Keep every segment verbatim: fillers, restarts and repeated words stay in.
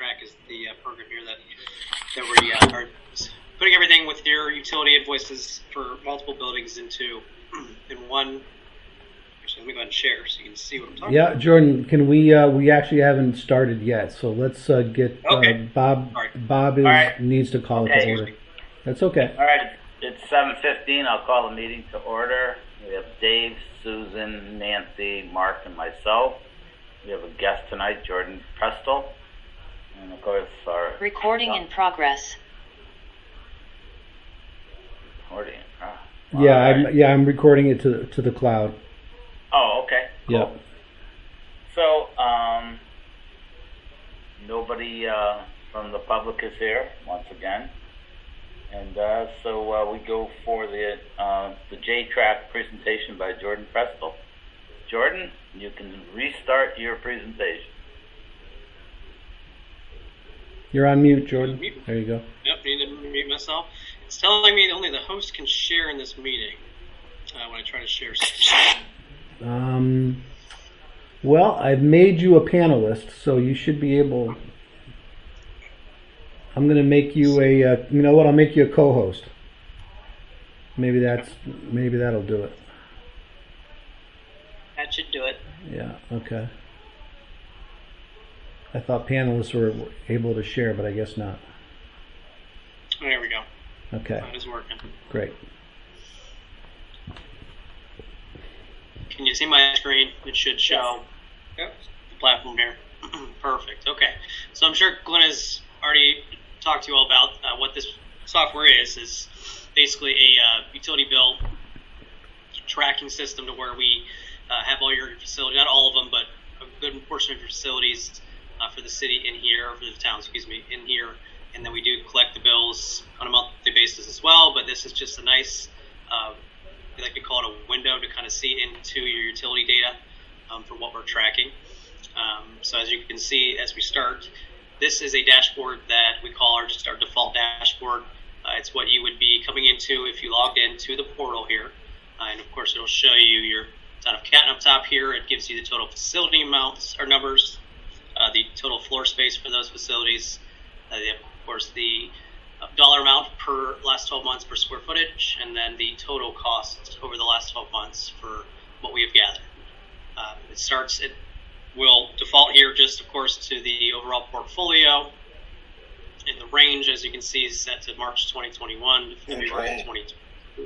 J-Track is the uh, program here that that we uh, are putting everything with your utility invoices for multiple buildings into in one. Actually, let me go ahead and share so you can see what I'm talking yeah, about. Yeah, Jordan, can we? Uh, we actually haven't started yet, so let's uh, get okay. uh, Bob. Right. Bob is, right. needs to call okay. it to order. That's okay. All right, it's seven fifteen. I'll call the meeting to order. We have Dave, Susan, Nancy, Mark, and myself. We have a guest tonight, Jordan Prestel, and of course our recording uh, in progress. Recording. Uh, yeah, right. I'm, yeah, I'm recording it to to the cloud. Oh, okay. Cool. Yep. So, um, nobody uh, from the public is here once again. And uh, so uh, we go for the uh, the J-Track presentation by Jordan Prestel. Jordan, you can restart your presentation. You're on mute, Jordan. There you go. Yep, need to mute myself. It's telling me that only the host can share in this meeting uh, when I try to share something. Um, well, I've made you a panelist, so you should be able... I'm going to make you a, uh, you know what, I'll make you a co-host. Maybe that's, maybe that'll do it. That should do it. Yeah, okay. I thought panelists were able to share, but I guess not. Oh, there we go. Okay. That is working. Great. Can you see my screen? It should show yep. the platform here. Perfect. Okay. So I'm sure Glenn has already talked to you all about uh, what this software is. Is basically a uh, utility bill tracking system to where we uh, have all your facilities, not all of them, but a good portion of your facilities uh, for the city in here, or for the town, excuse me, in here. And then we do collect the bills on a monthly basis as well. But this is just a nice, uh, we like to call it a window to kind of see into your utility data um, for what we're tracking. Um, so as you can see, as we start, this is a dashboard that we call our just our default dashboard. Uh, it's what you would be coming into if you logged into the portal here. Uh, and of course, it'll show you your ton of cat up top here. It gives you the total facility amounts or numbers, uh, the total floor space for those facilities. Uh, they have, of course, the uh, dollar amount per last twelve months per square footage, and then the total cost over the last twelve months for what we have gathered. Uh, it starts at We'll default here just, of course, to the overall portfolio. And the range, as you can see, is set to March twenty twenty-one to February twenty twenty-two.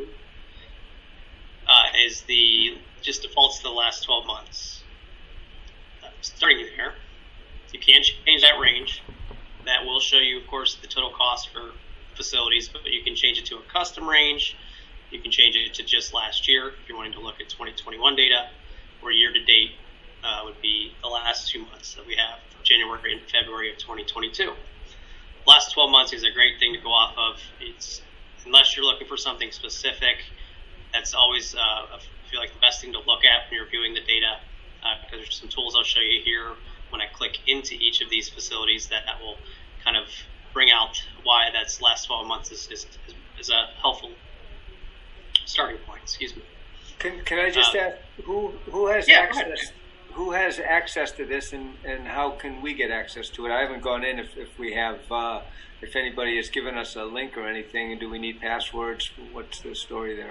Uh, is the just defaults to the last twelve months. Uh, starting there, you can change that range. That will show you, of course, the total cost for facilities, but you can change it to a custom range. You can change it to just last year if you're wanting to look at twenty twenty-one data, or year to date. Uh, would be the last two months that we have, January and February of twenty twenty-two. Last twelve months is a great thing to go off of. It's unless you're looking for something specific, that's always uh, I feel like the best thing to look at when you're viewing the data. Uh, because there's some tools I'll show you here when I click into each of these facilities that, that will kind of bring out why that's last twelve months is is, is a helpful starting point. Excuse me. Can can I just uh, ask who who has yeah, access? Who has access to this, and, and how can we get access to it? I haven't gone in if, if we have, uh, if anybody has given us a link or anything, and do we need passwords? What's the story there?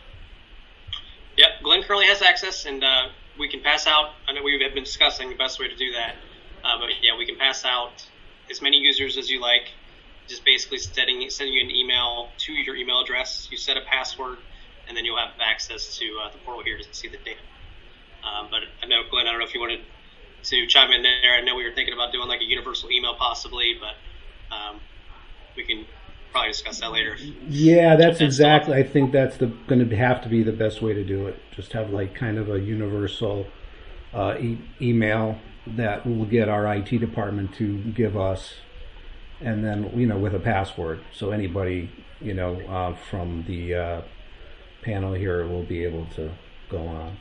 Yep, Glenn currently has access, and uh, we can pass out, I know we have been discussing the best way to do that, uh, but yeah, we can pass out as many users as you like, just basically sending, sending you an email to your email address. You set a password, and then you'll have access to uh, the portal here to see the data. Um, but I know, Glenn, I don't know if you wanted to chime in there. I know we were thinking about doing like a universal email possibly, but um, we can probably discuss that later. Yeah, that's exactly, I think that's the going to have to be the best way to do it. Just have like kind of a universal uh, e- email that will get our I T department to give us, and then, you know, with a password. So anybody, you know, uh, from the uh, panel here will be able to go on.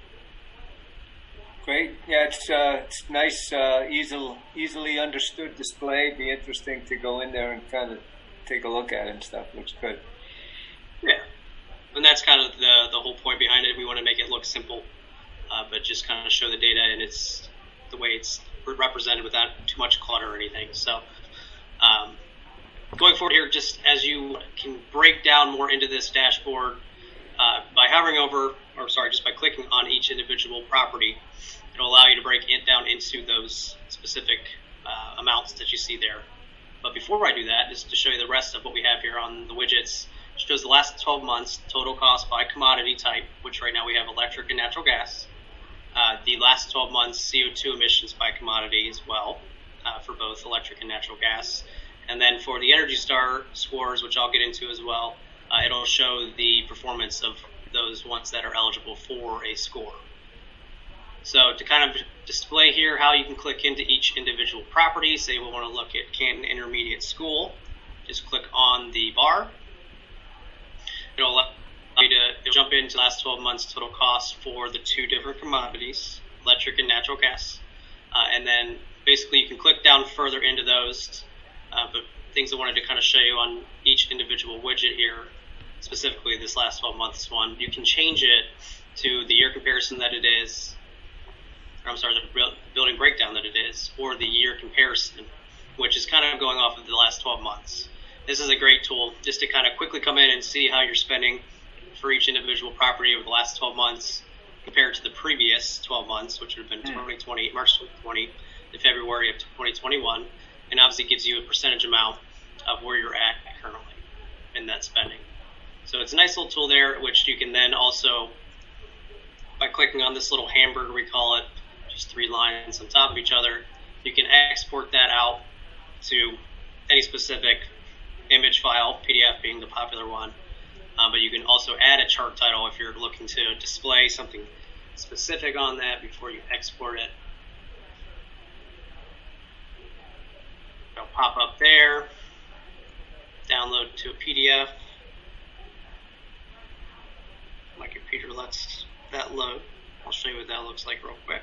Great. Yeah, it's uh, it's nice, uh, easily easily understood display. It'd be interesting to go in there and kind of take a look at it and stuff. Looks good. Yeah, and that's kind of the the whole point behind it. We want to make it look simple, uh, but just kind of show the data and it's the way it's represented without too much clutter or anything. So going forward here, just as you can break down more into this dashboard uh, by hovering over, or sorry, just by clicking on each individual property, it'll allow you to break it down into those specific uh, amounts that you see there. But before I do that, just to show you the rest of what we have here on the widgets, it shows the last twelve months total cost by commodity type, which right now we have electric and natural gas. Uh, the last twelve months C O two emissions by commodity as well, uh, for both electric and natural gas. And then for the Energy Star scores, which I'll get into as well, uh, it'll show the performance of those ones that are eligible for a score. So to kind of display here how you can click into each individual property, say we want to look at Canton Intermediate School, just click on the bar. It'll allow you to jump into the last twelve months total cost for the two different commodities, electric and natural gas. Uh, and then basically you can click down further into those, uh, but things I wanted to kind of show you on each individual widget here, specifically this last twelve months one, you can change it to the year comparison that it is, or I'm sorry, the building breakdown that it is, or the year comparison, which is kind of going off of the last twelve months. This is a great tool just to kind of quickly come in and see how you're spending for each individual property over the last twelve months compared to the previous twelve months, which would have been twenty twenty, March twenty twenty to February of twenty twenty-one, and obviously gives you a percentage amount of where you're at currently in that spending. So it's a nice little tool there, which you can then also, by clicking on this little hamburger, we call it, just three lines on top of each other, you can export that out to any specific image file, P D F being the popular one. Uh, but you can also add a chart title if you're looking to display something specific on that before you export it. It'll pop up there, download to a P D F. My computer lets that load. I'll show you what that looks like real quick.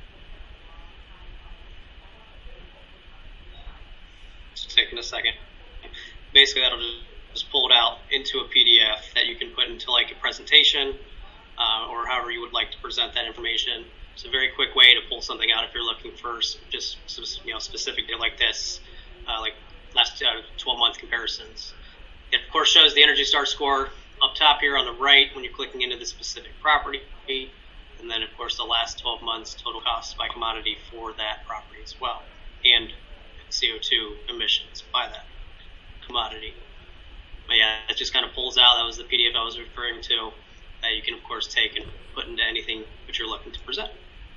It's taking a second. Basically, that'll just, just pull it out into a P D F that you can put into like a presentation uh, or however you would like to present that information. It's a very quick way to pull something out if you're looking for just you know specific data like this, uh, like last uh, twelve month comparisons. It of course shows the Energy Star score up top here on the right when you're clicking into the specific property, and then of course the last twelve months total costs by commodity for that property as well, and C O two emissions by that commodity. But yeah, it just kind of pulls out. That was the P D F I was referring to, that you can of course take and put into anything that you're looking to present.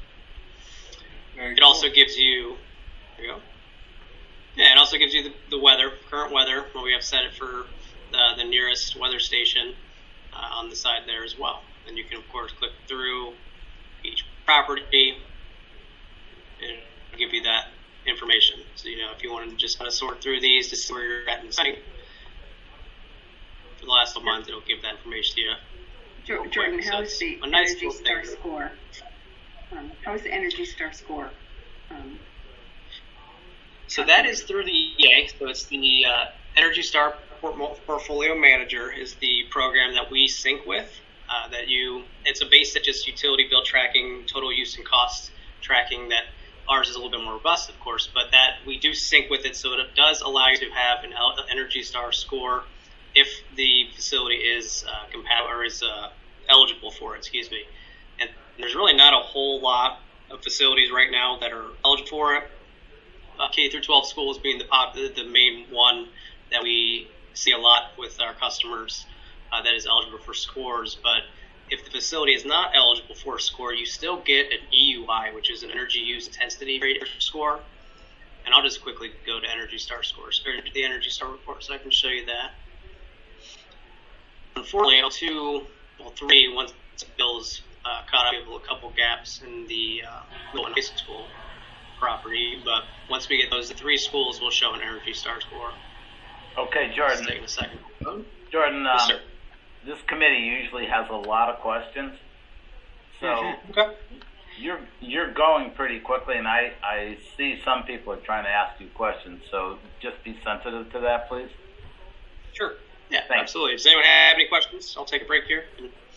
Very it cool. Also gives you, there you go. Yeah, it also gives you the, the weather, current weather, where we have set it for uh, the nearest weather station uh, on the side there as well. And you can of course click through each property and it'll give you that information. So, you know, if you want to just kind of sort through these to see where you're at in the site, for the last month, it'll give that information to you. Jordan, how is the nice Energy Star score? Um, how is the Energy Star score? Um, so that is through the E A. So it's the uh, Energy Star Portfolio Manager is the program that we sync with. Uh, that you, it's a basic just utility bill tracking, total use and cost tracking. That ours is a little bit more robust, of course, but that we do sync with it, so it does allow you to have an Energy Star score if the facility is uh, compatible or is uh, eligible for it. Excuse me. And there's really not a whole lot of facilities right now that are eligible for it. Uh, K through twelve schools being the pop, the main one that we see a lot with our customers uh, that is eligible for scores. But if the facility is not eligible for a score, you still get an E U I, which is an Energy Use Intensity Rating score. And I'll just quickly go to Energy Star scores, or the Energy Star report, so I can show you that. Unfortunately, two, well, three, once Bill's uh, caught up, we have a couple gaps in the uh, middle and high school property, but once we get those three schools, we'll show an Energy Star score. Okay, Jordan. Just taking a second. Jordan, um, yes, sir. This committee usually has a lot of questions, so mm-hmm. Okay. you're you're going pretty quickly, and I, I see some people are trying to ask you questions, so just be sensitive to that, please. Sure. Yeah, Thanks. Absolutely. Does anyone have any questions? I'll take a break here.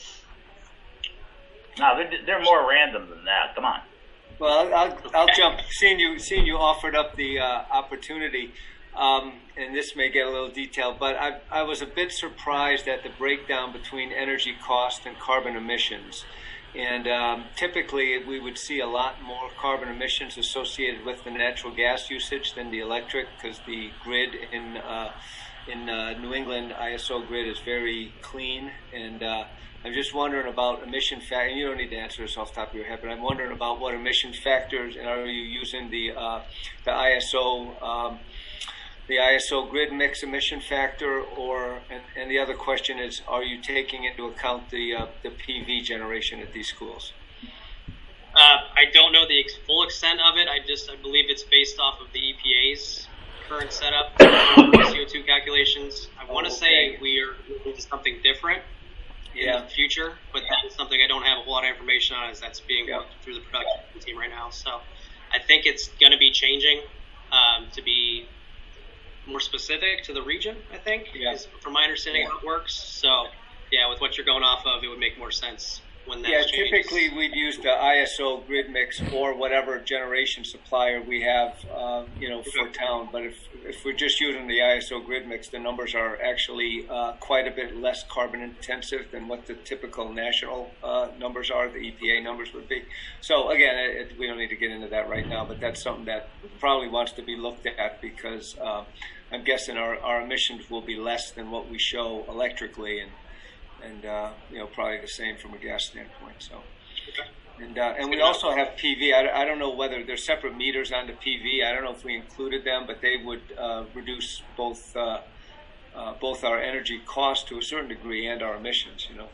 No, they're, they're more random than that. Come on. Well, I'll, I'll jump. Seeing you, seeing you offered up the uh, opportunity, Um, and this may get a little detailed, but I, I was a bit surprised at the breakdown between energy cost and carbon emissions. And um, typically, we would see a lot more carbon emissions associated with the natural gas usage than the electric, because the grid in uh, in uh, New England I S O grid is very clean. And uh, I'm just wondering about emission factor. And you don't need to answer this off the top of your head, but I'm wondering about what emission factors, and are you using the uh, the I S O um, the I S O grid mix emission factor, or and, and the other question is, are you taking into account the uh, the P V generation at these schools? Uh, I don't know the ex- full extent of it. I just I believe it's based off of the E P A's current setup for C O two calculations. I want to Okay. say we are moving to something different in Yeah. the future, but that is something I don't have a whole lot of information on, as that's being Yeah. worked through the production team right now. So I think it's going to be changing um, to be more specific to the region, I think, Yeah. is from my understanding how it works. So, yeah, with what you're going off of, it would make more sense when that Yeah, changes. typically we'd use the I S O grid mix or whatever generation supplier we have, um, you know, for town. But if if we're just using the I S O grid mix, the numbers are actually uh, quite a bit less carbon intensive than what the typical national uh, numbers are. The E P A numbers would be. So again, it, it, we don't need to get into that right now, but that's something that probably wants to be looked at, because um, I'm guessing our, our emissions will be less than what we show electrically, and and uh, you know, probably the same from a gas standpoint. So, and uh, and we also have P V. I, I don't know whether there's separate meters on the P V. I don't know if we included them, but they would uh, reduce both uh, uh, both our energy cost to a certain degree and our emissions. You know.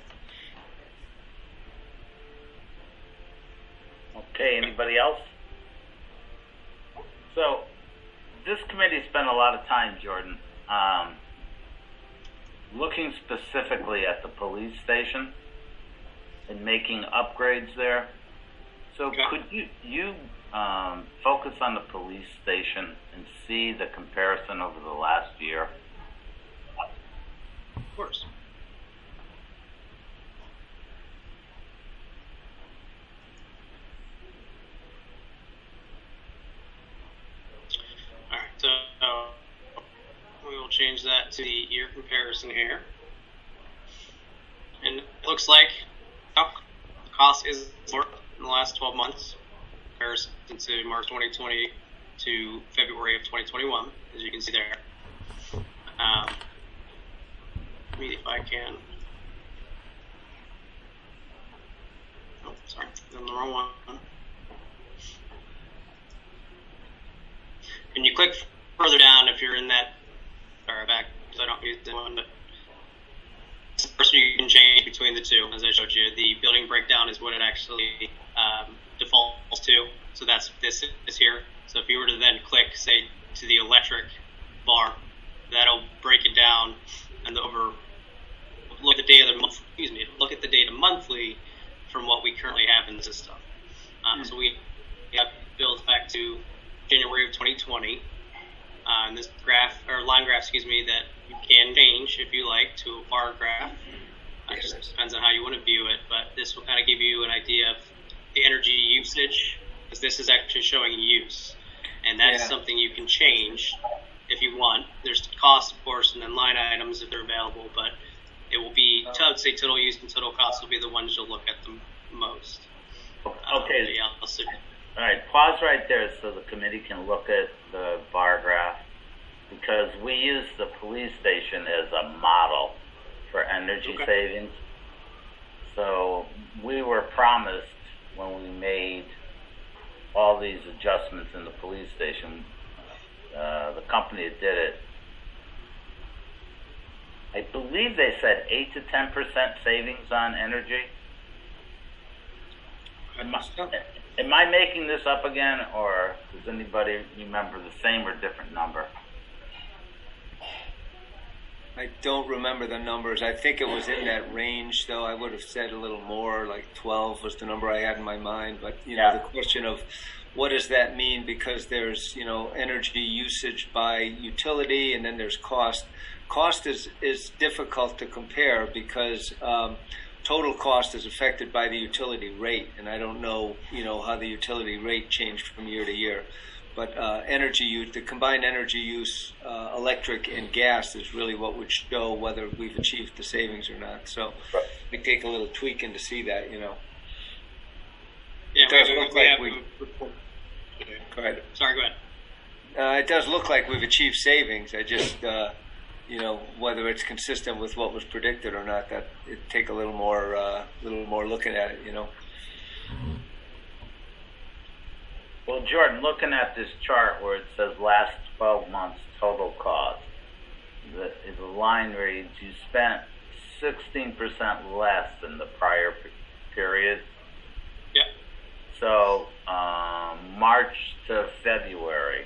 Okay, anybody else? So, this committee spent a lot of time, Jordan, um, looking specifically at the police station and making upgrades there. So Okay. could you you um, focus on the police station and see the comparison over the last year? Of course. All right, so uh, we will change that to the year comparison here. And it looks like oh, the cost is more in the last twelve months in comparison to March twenty twenty to February of twenty twenty-one, as you can see there. Um, let me, if I can. Oh, sorry, I'm on the wrong one. Can you click further down if you're in that? Sorry, back because I don't use that one, but first you can change between the two, as I showed you. The building breakdown is what it actually um, defaults to. So that's this is here. So if you were to then click, say, to the electric bar, that'll break it down and over look at the data month. Excuse me. Look at the data monthly from what we currently have in the system. Um, mm. So we have bills back to January of twenty twenty. Uh, and this graph, or line graph, excuse me, that you can change if you like to a bar graph. Uh, it just depends on how you want to view it, but this will kind of give you an idea of the energy usage, because this is actually showing use. And that's yeah. something you can change if you want. There's cost, of course, and then line items if they're available, but it will be, I would say total use and total cost will be the ones you'll look at the most. Okay. Um, yeah, I'll sit. All right, pause right there so the committee can look at the bar graph, because we use the police station as a model for energy okay. savings. So we were promised when we made all these adjustments in the police station, uh, the company that did it, I believe they said eight to ten percent savings on energy. Am I, am I making this up again, or does anybody remember the same or different number? I don't remember the numbers. I think it was in that range, though. I would have said a little more, like twelve was the number I had in my mind. But, you know, Yeah. the question of what does that mean? Because there's, you know, energy usage by utility, and then there's cost. Cost is, is difficult to compare because um, total cost is affected by the utility rate, and I don't know, you know, how the utility rate changed from year to year. But uh, energy use, the combined energy use, uh, electric and gas, is really what would show whether we've achieved the savings or not. So Right. we take a little tweaking to see that, you know. Yeah, It does we, look we like have we- a report. Go ahead. Sorry, go ahead. Uh, it does look like we've achieved savings. I just, uh, you know, whether it's consistent with what was predicted or not, that it take a little more, uh, little more looking at it, you know. Well, Jordan, looking at this chart where it says last twelve months total cost, the, the line reads you spent sixteen percent less than the prior p- period. Yep. So um, March to February,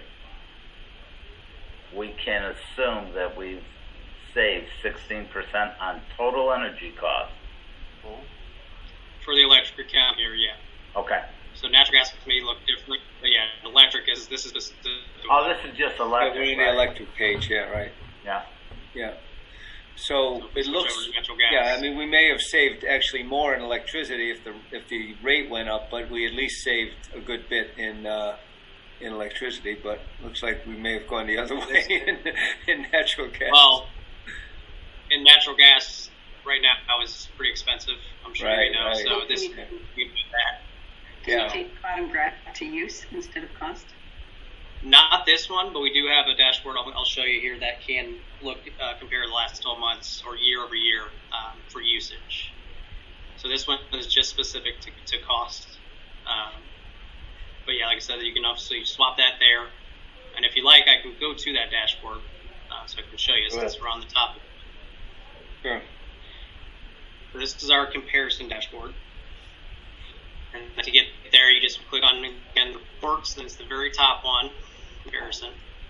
we can assume that we've saved sixteen percent on total energy costs. For the electric account here, yeah. Okay. So natural gas may look different, but yeah, electric is this is the, the, the Oh, this is just Yeah, electric. we're in the right? electric page, yeah, right. Yeah. Yeah. So So it switch looks, over to natural gas. yeah, I mean, we may have saved actually more in electricity if the if the rate went up, but we at least saved a good bit in uh, in electricity. But looks like we may have gone the other way in, in natural gas. Well, in natural gas right now is pretty expensive. I'm sure Right, you know. right. So this Can we do that. Can Yeah. you take bottom graph to use instead of cost? Not this one, but we do have a dashboard I'll, I'll show you here that can look uh, compare the last twelve months or year over year um, for usage. So this one is just specific to, to cost. Um, but yeah, like I said, you can obviously swap that there. And if you like, I can go to that dashboard uh, so I can show you Go since ahead. we're on the topic. Sure. So this is our comparison dashboard. And to get there, you just click on, again, the reports, then it's the very top one, comparison.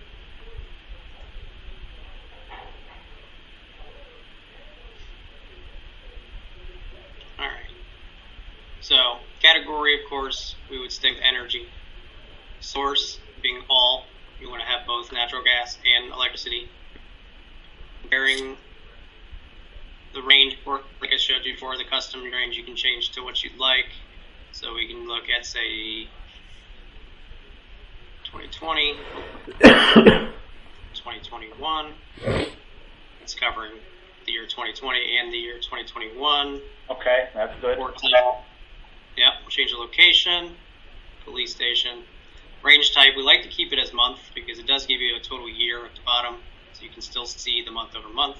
All right. So category, of course, we would stick with energy. Source being all. You want to have both natural gas and electricity. Comparing the range, or like I showed you before, the custom range you can change to what you'd like. So we can look at, say, twenty twenty, twenty twenty-one. It's covering the year twenty twenty and the year twenty twenty-one. Okay, that's good. Port type. Yep, we'll change the location, police station. Range type, we like to keep it as month because it does give you a total year at the bottom, so you can still see the month over month.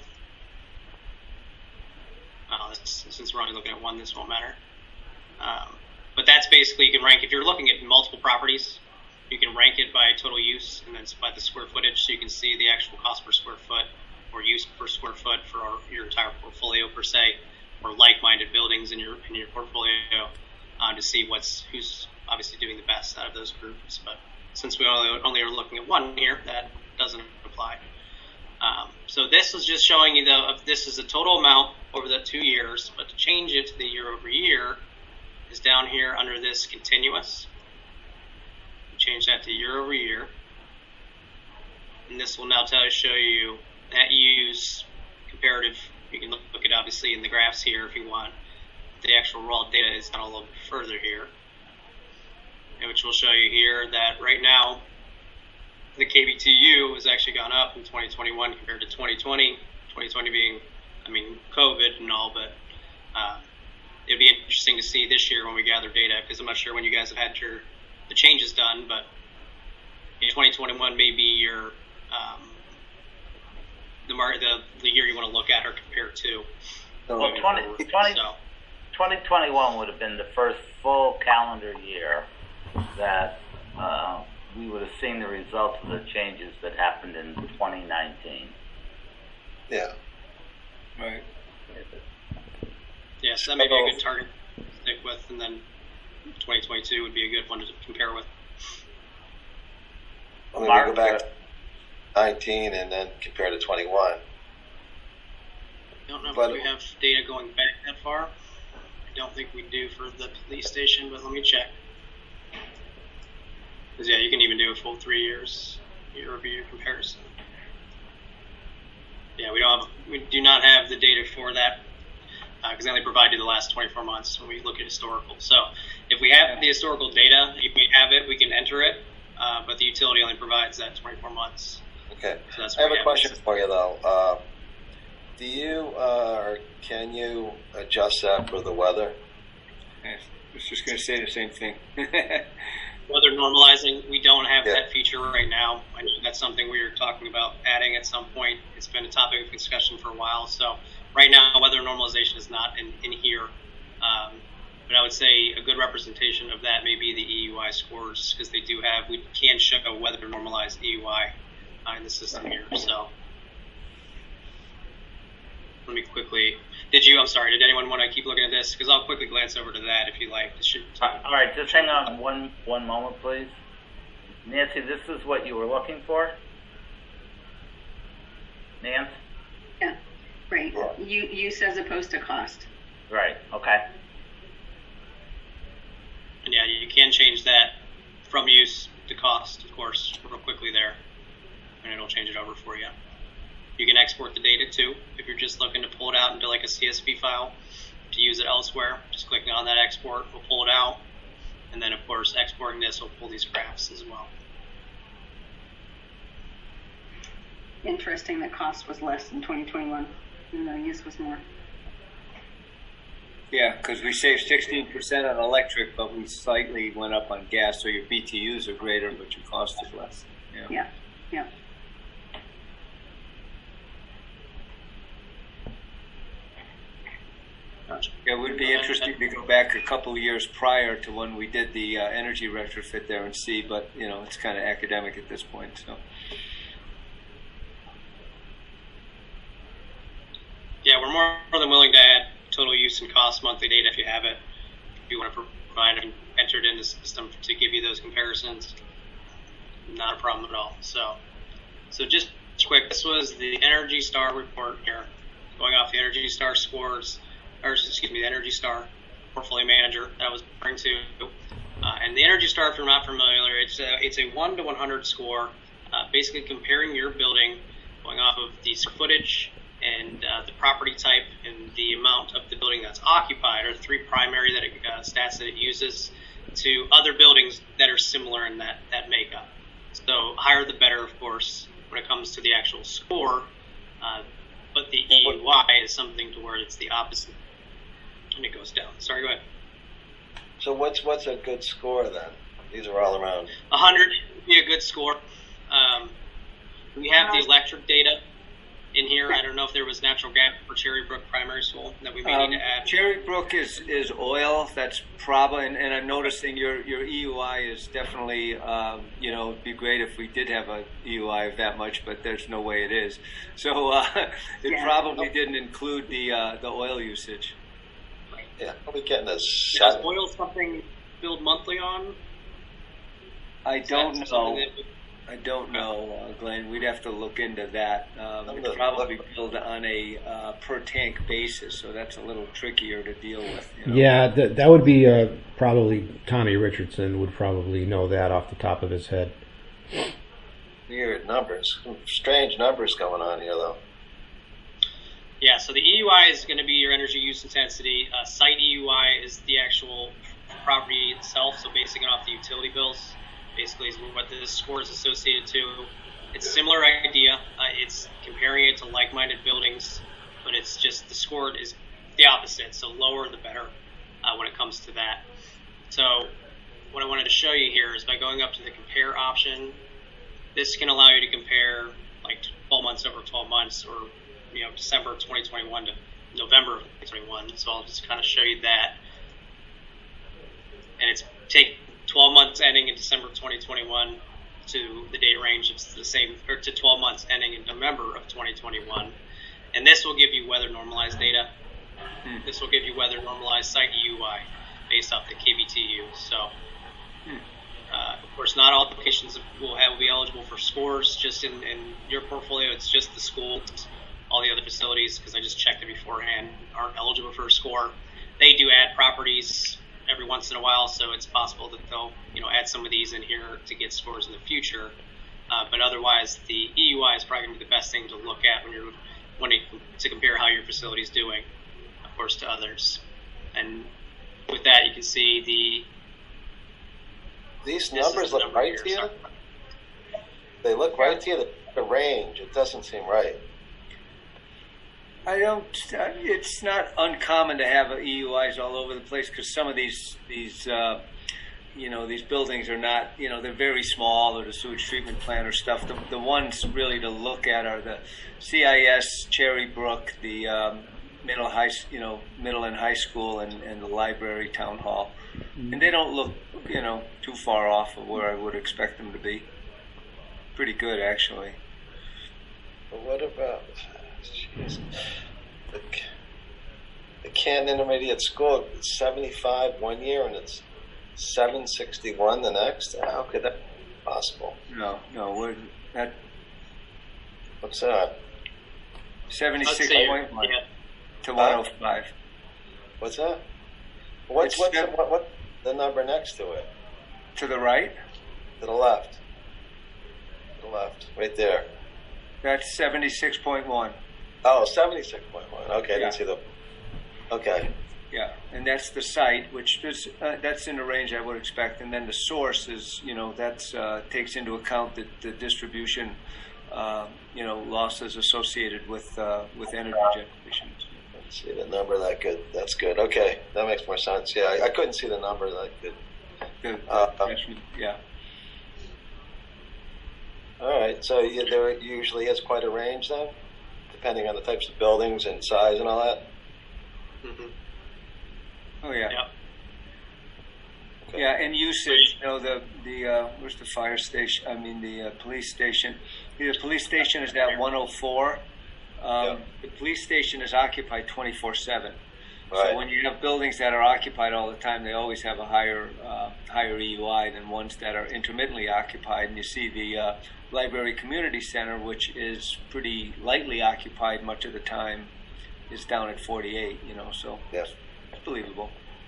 Uh, this, since we're only looking at one, this won't matter. Um, but that's basically, you can rank, if you're looking at multiple properties, you can rank it by total use and then by the square footage, so you can see the actual cost per square foot or use per square foot for our, your entire portfolio per se, or like-minded buildings in your in your portfolio, uh, to see what's who's obviously doing the best out of those groups. But since we only, only are looking at one here, that doesn't apply. Um, so this is just showing you the this is the total amount over the two years, but to change it to the year over year is down here under this continuous. Change that to year over year, and this will now tell you show you that use comparative. You can look, look at obviously in the graphs here if you want. The actual raw data is down a little bit further here, and which will show you here that right now the K B T U has actually gone up in twenty twenty-one compared to twenty twenty. twenty twenty being, I mean, COVID and all, but uh, it'd be interesting to see this year when we gather data, because I'm not sure when you guys have had your the changes done, but in twenty twenty-one may be your um, the, mar- the the year you want to look at or compare to. Well, moving twenty, forward. twenty, So, twenty twenty-one would have been the first full calendar year that uh, we would have seen the results of the changes that happened in twenty nineteen. Yeah. Right. yes, that may be a good target to stick with, and then twenty twenty-two would be a good one to compare with. I mean, Mark, we go back uh, to nineteen and then compare to twenty-one. I don't know But- if we have data going back that far. I don't think we do for the police station, but let me check. Because yeah, you can even do a full three years year-over-year comparison. Yeah, we don't have, we do not have the data for that because uh, they only provide you the last twenty-four months when we look at historical. So if we have the historical data, if we have it, we can enter it. uh, but the utility only provides that twenty-four months. Okay. So that's I what have we a have question in the for you though. Uh, do you uh, or can you adjust that for the weather? I was just going to say the same thing. Weather normalizing, we don't have Yeah. that feature right now. I know that's something we were talking about adding at some point. It's been a topic of discussion for a while. So right now, weather normalization is not in, in here. Um, but I would say a good representation of that may be the E U I scores, because they do have, we can show weather normalized E U I uh, in the system here. So let me quickly, did you, I'm sorry, did anyone want to keep looking at this? Because I'll quickly glance over to that if you like. It should, Uh, all right, just hang on one one moment, please. Nancy, this is what you were looking for? Nance? Yeah, right. Yeah. U- use as opposed to cost. Right, okay. and yeah, you can change that from use to cost, of course, real quickly there, and it'll change it over for you. You can export the data too if you're just looking to pull it out into like a C S V file to use it elsewhere. Just clicking on that export will pull it out, and then of course exporting this will pull these graphs as well. Interesting that cost was less in twenty twenty-one, even though use was more. Yeah, because we saved sixteen percent on electric, but we slightly went up on gas, so your B T Us are greater, but your cost is less. Yeah. Yeah, yeah. Gotcha. Yeah, it would be interesting to go back a couple of years prior to when we did the uh, energy retrofit there and see, but you know, it's kind of academic at this point. So Yeah, we're more than willing to add total use and cost monthly data if you have it. If you want to provide and enter it in the system to give you those comparisons, not a problem at all. So, so just quick, this was the Energy Star report here, going off the Energy Star scores, or excuse me, the Energy Star portfolio manager that I was referring to. Uh, and the Energy Star, if you're not familiar, it's a, it's a one to one hundred score, uh, basically comparing your building, going off of the square footage and uh, the property type and the amount of the building that's occupied, are three primary that it, uh, stats that it uses, to other buildings that are similar in that, that makeup. So higher the better, of course, when it comes to the actual score. Uh, but the E U I is something to where it's the opposite, and it goes down. Sorry, go ahead. So what's what's a good score then? These are all around. one hundred would be a good score. Um, we have the electric data in here. I don't know if there was natural gas for Cherry Brook Primary School that we may um, need to add. Cherry Brook is, is oil. That's probably, and, and I'm noticing your your E U I is definitely, um, you know, it'd be great if we did have a E U I of that much, but there's no way it is. So uh, it Yeah. probably didn't include the uh, the oil usage. Yeah, are we getting a Is shot? oil something billed monthly on? I Is don't that know. something that- I don't know, uh, Glenn. We'd have to look into that. Um, I'm it's gonna probably look. billed on a uh, per tank basis, so that's a little trickier to deal with. You know? Yeah, th- that would be uh, probably Tommy Richardson would probably know that off the top of his head. Weird numbers. Some strange numbers going on here though. Yeah, so the E U I is going to be your energy use intensity. Uh, site E U I is the actual property itself, so basing it off the utility bills, basically is what this score is associated to. It's a similar idea. Uh, it's comparing it to like-minded buildings, but it's just the score is the opposite, so lower the better uh, when it comes to that. So what I wanted to show you here is by going up to the compare option, this can allow you to compare like twelve months over twelve months, or you know, December of twenty twenty-one to November of twenty twenty-one. So I'll just kind of show you that. And it's take twelve months ending in December of twenty twenty-one to the date range. It's the same, or to twelve months ending in November of twenty twenty-one. And this will give you weather normalized data. Hmm. This will give you weather normalized site E U I based off the K B T U. So, uh, of course, not all applications will have will be eligible for scores. Just in, in your portfolio, it's just the school. All the other facilities, because I just checked it beforehand, aren't eligible for a score. They do add properties every once in a while, so it's possible that they'll, you know, add some of these in here to get scores in the future. Uh, but otherwise, the E U I is probably going to be the best thing to look at when you're wanting to compare how your facility is doing, of course, to others. And with that, you can see the These This is numbers the look number right here, to you? sorry. They look right to you, the, the range. It doesn't seem right. I don't. It's not uncommon to have E U Is all over the place because some of these these uh, you know these buildings are not you know they're very small, or the sewage treatment plant or stuff. The, the ones really to look at are the C I S, Cherry Brook, the um, middle high you know middle and high school, and, and the library, town hall, and they don't look you know too far off of where I would expect them to be. Pretty good actually. But what about? Jeez. The, the Canton Intermediate School, it's seventy-five one year and it's seven sixty-one the next. How could that be possible? No, no, we're that What's that? seventy-six point one Yeah. to one oh five. What's that? What's It's what's the, sev- what, what the number next to it? To the right, To the left. To the left, right there. that's seventy-six point one. Oh, seventy-six point one. Okay, I Yeah. didn't see the. Okay. Yeah, and that's the site, which is uh, that's in the range I would expect, and then the source is, you know, that's uh, takes into account the, the distribution, uh, you know, losses associated with uh, with energy generation. Let's see the number that good. That's good. Okay, that makes more sense. Yeah, I, I couldn't see the number that good. The, Uh, yeah, All right, so yeah, there usually is quite a range then, depending on the types of buildings and size and all that. Mm-hmm. oh yeah. Yep. Okay. Yeah, and usage, you know, the, the uh, where's the fire station, I mean the uh, police station. The police station is at one oh four. Um, Yeah. The police station is occupied twenty-four seven. Right. So when you have buildings that are occupied all the time, they always have a higher uh, higher E U I than ones that are intermittently occupied. And you see the uh, Library Community Center, which is pretty lightly occupied much of the time, is down at forty-eight, you know, so Yes. it's believable.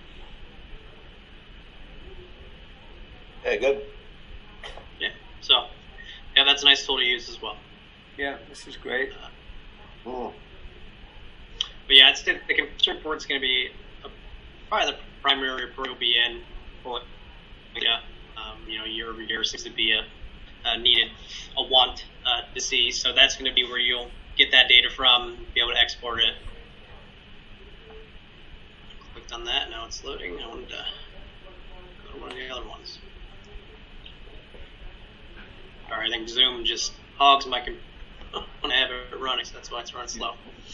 Okay, good. Yeah. So, yeah, that's a nice tool to use as well. Yeah, this is great. Mm. But yeah, it's the, the consumer report is going to be a, probably the primary report will be in for yeah, um, you know, year over year seems to be a, a needed, a want uh, to see. So that's going to be where you'll get that data from, be able to export it. Clicked on that, now it's loading. I wanted to go to one of the other ones. All right, I think Zoom just hogs my computer when I have it running, so that's why it's running slow.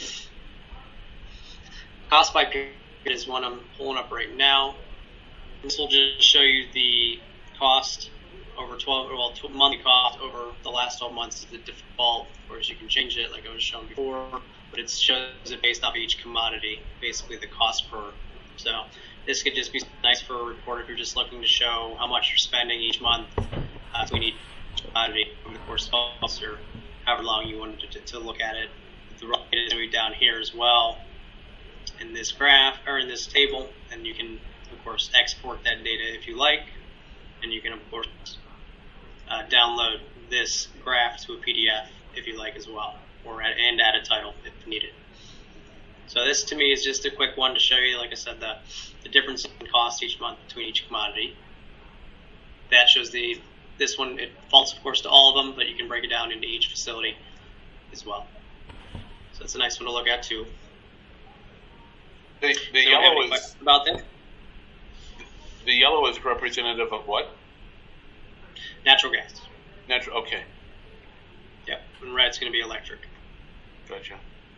Cost by period is one I'm pulling up right now. This will just show you the cost over twelve, well, monthly cost over the last twelve months is the default. Of course, you can change it like I was showing before, but it shows it based off each commodity, basically the cost per. So this could just be nice for a report if you're just looking to show how much you're spending each month uh, between each commodity over the course of a month or however long you wanted to, to look at it. The raw data is going to be down here as well in this graph or in this table, and you can of course export that data if you like, and you can of course uh, download this graph to a P D F if you like as well, or add, and add a title if needed. So this to me is just a quick one to show you, like I said, the, the difference in cost each month between each commodity. That shows the, this one, it defaults of course to all of them, but you can break it down into each facility as well. So it's a nice one to look at too. The, the So don't have yellow any is questions about that? the yellow is representative of what? Natural gas. Natural. Okay, Yep. And red's going to be electric. gotcha.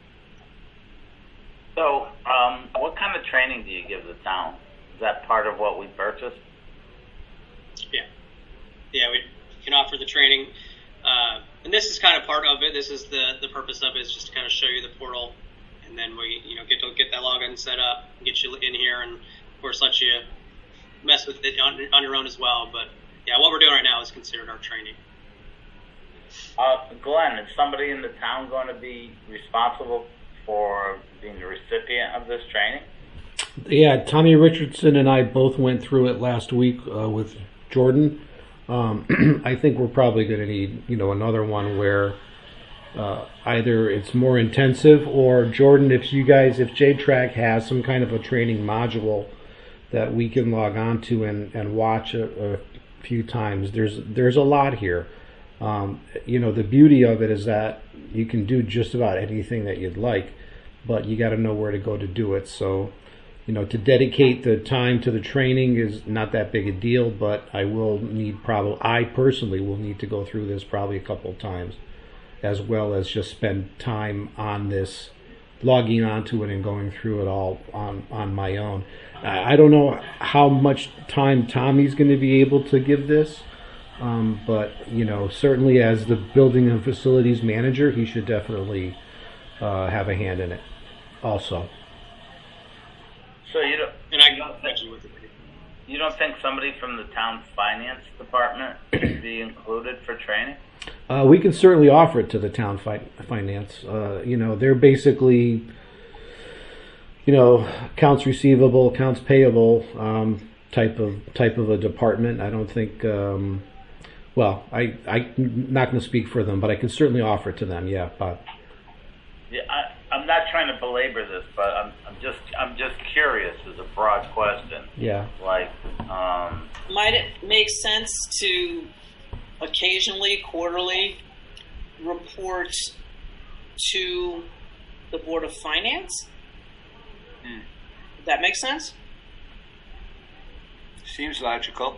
So, um, what kind of training do you give the town? Is that part of what we purchased? Yeah. Yeah, we can offer the training. Uh, and this is kind of part of it. This is the, the purpose of it, is just to kind of show you the portal. And then we, you know, get to get that login set up, get you in here, and of course let you mess with it on, on your own as well. But yeah, what we're doing right now is considered our training. Uh, Glenn, is somebody in the town going to be responsible for being the recipient of this training? Yeah, Tommy Richardson and I both went through it last week uh, with Jordan. Um, I think we're probably going to need, you know, another one where uh, either it's more intensive, or Jordan, if you guys, if J TRAC has some kind of a training module that we can log on to and, and watch a, a few times. There's there's a lot here. Um, you know, the beauty of it is that you can do just about anything that you'd like, but you got to know where to go to do it. So, you know, to dedicate the time to the training is not that big a deal, but I will need probably, I personally will need to go through this probably a couple of times, as well as just spend time on this, logging onto it and going through it all on, on my own. I don't know how much time Tommy's going to be able to give this, um, but, you know, certainly as the building and facilities manager, he should definitely uh, have a hand in it also. So you don't, And I you don't think, actually with it. you don't think somebody from the town finance department should be included for training? Uh, we can certainly offer it to the town fi- finance. Uh, you know, they're basically, you know, accounts receivable, accounts payable um, type of type of a department. I don't think. Um, well, I I'm not going to speak for them, but I can certainly offer it to them. Yeah, Bob. Yeah, I, I'm not trying to belabor this, but I'm, I'm just I'm just curious as a broad question. Yeah. Like, um, Might it make sense to occasionally, quarterly, report to the Board of Finance? Hmm. Does that make sense? Seems logical.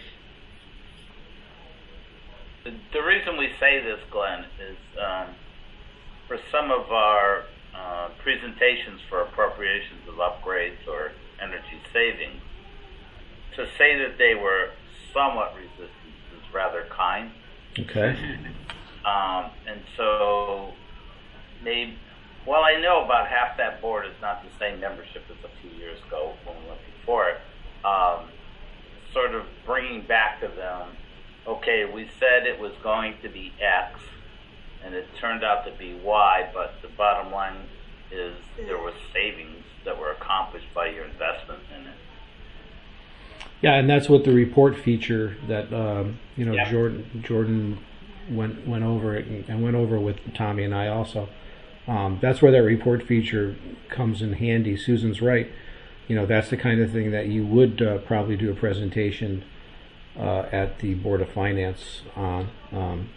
the, the reason we say this, Glenn, is um, for some of our uh, presentations for appropriations of upgrades or energy savings, to say that they were somewhat resistant is rather kind. Okay. Um, and so, maybe, well, I know about half that board is not the same membership as a few years ago when we went before it. Um, sort of bringing back to them, okay, we said it was going to be X, and it turned out to be Y, but the bottom line is there was savings that were accomplished by your investment in it. Yeah, and that's what the report feature that um, you know Yeah. Jordan Jordan went went over it and, and went over with Tommy and I also. Um, that's where that report feature comes in handy. Susan's right. You know, that's the kind of thing that you would uh, probably do a presentation uh, at the Board of Finance on. Um,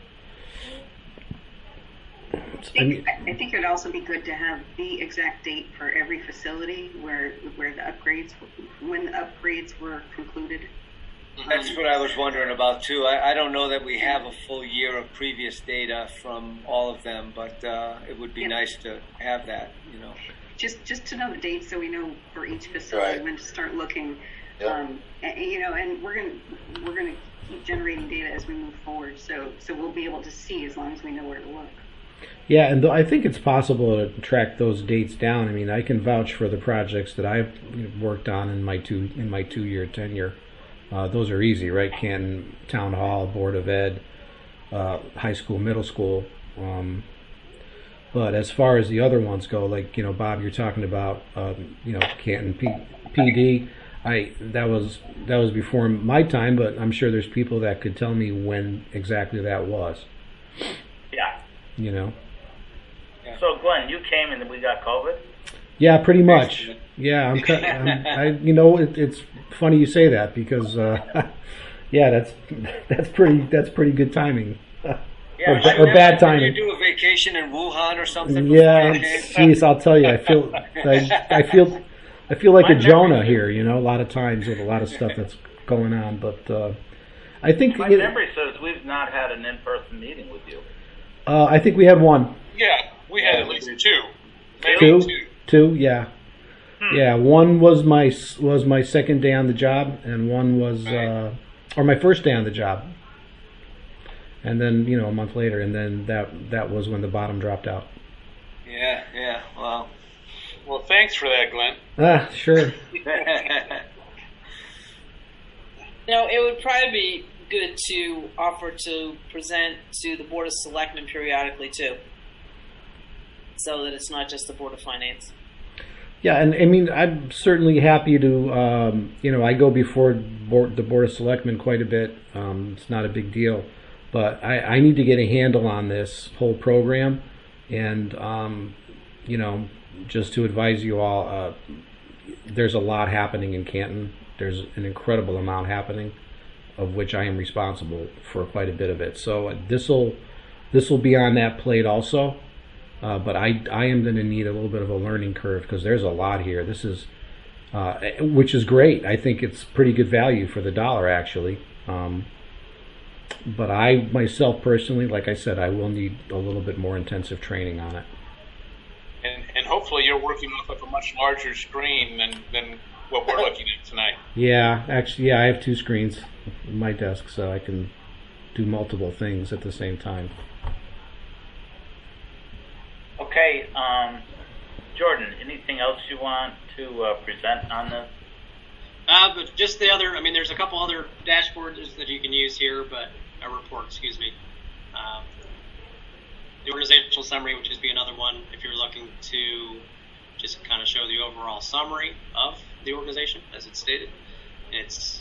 I think, I think it'd also be good to have the exact date for every facility where where the upgrades, when the upgrades were concluded. That's what I was wondering about too. I, I don't know that we have a full year of previous data from all of them, but uh, it would be Yeah. nice to have that, you know. Just just to know the dates so we know for each facility Right. when to start looking. Yep. Um, and, you know, and we're gonna we're gonna keep generating data as we move forward. So so we'll be able to see as long as we know where to look. Yeah, and th- I think it's possible to track those dates down. I mean, I can vouch for the projects that I've worked on in my two in my two year tenure. Uh, those are easy, right? Canton Town Hall, Board of Ed, uh, high school, middle school. Um, but as far as the other ones go, like you know, Bob, you're talking about, um, you know, Canton P- PD. I that was that was before my time, but I'm sure there's people that could tell me when exactly that was. Yeah. You know. So, Glenn, you came and we got COVID? Yeah, pretty much. Yeah, I'm. cut- I'm I, you know, it, it's funny you say that because, uh, yeah, that's that's pretty that's pretty good timing. Yeah, or, I ba- or bad Did timing. you do a vacation in Wuhan or something? Yeah, before you came? geez, I'll tell you, I feel I, I feel I feel like My a Jonah memory- here. You know, a lot of times with a lot of stuff that's going on, but uh, I think My you know, memory says we've not had an in-person meeting with you. uh, I think we had one, Yeah, we had at least two. Maybe two, two. two, yeah. Yeah, one was my was my second day on the job, and one was uh, or my first day on the job, and then you know a month later, and then that that was when the bottom dropped out. Yeah, yeah. Well, Well, thanks for that, Glenn. Ah, sure. You know, it would probably be good to offer to present to the Board of Selectmen periodically too, so that it's not just the Board of Finance. Yeah, and I mean I'm certainly happy to um, you know I go before board, the Board of Selectmen quite a bit. Um, it's not a big deal, but I, I need to get a handle on this whole program, and um, you know just to advise you all, uh, there's a lot happening in Canton. There's an incredible amount happening. of which I am responsible for quite a bit of it. So this will this will be on that plate also. Uh, but I, I am going to need a little bit of a learning curve because there's a lot here. This is, uh, which is great. I think it's pretty good value for the dollar, actually. Um, but I myself personally, like I said, I will need a little bit more intensive training on it. And, and hopefully you're working off of a much larger screen than, than what we're looking at tonight. Yeah, actually, yeah, I have two screens on my desk, so I can do multiple things at the same time. Okay, um, Jordan, anything else you want to uh, present on this? Uh, but just the other, I mean, there's a couple other dashboards that you can use here, but a report, excuse me. Um, the organizational summary, which is be another one if you're looking to just kind of show the overall summary of the organization, as it's stated. It's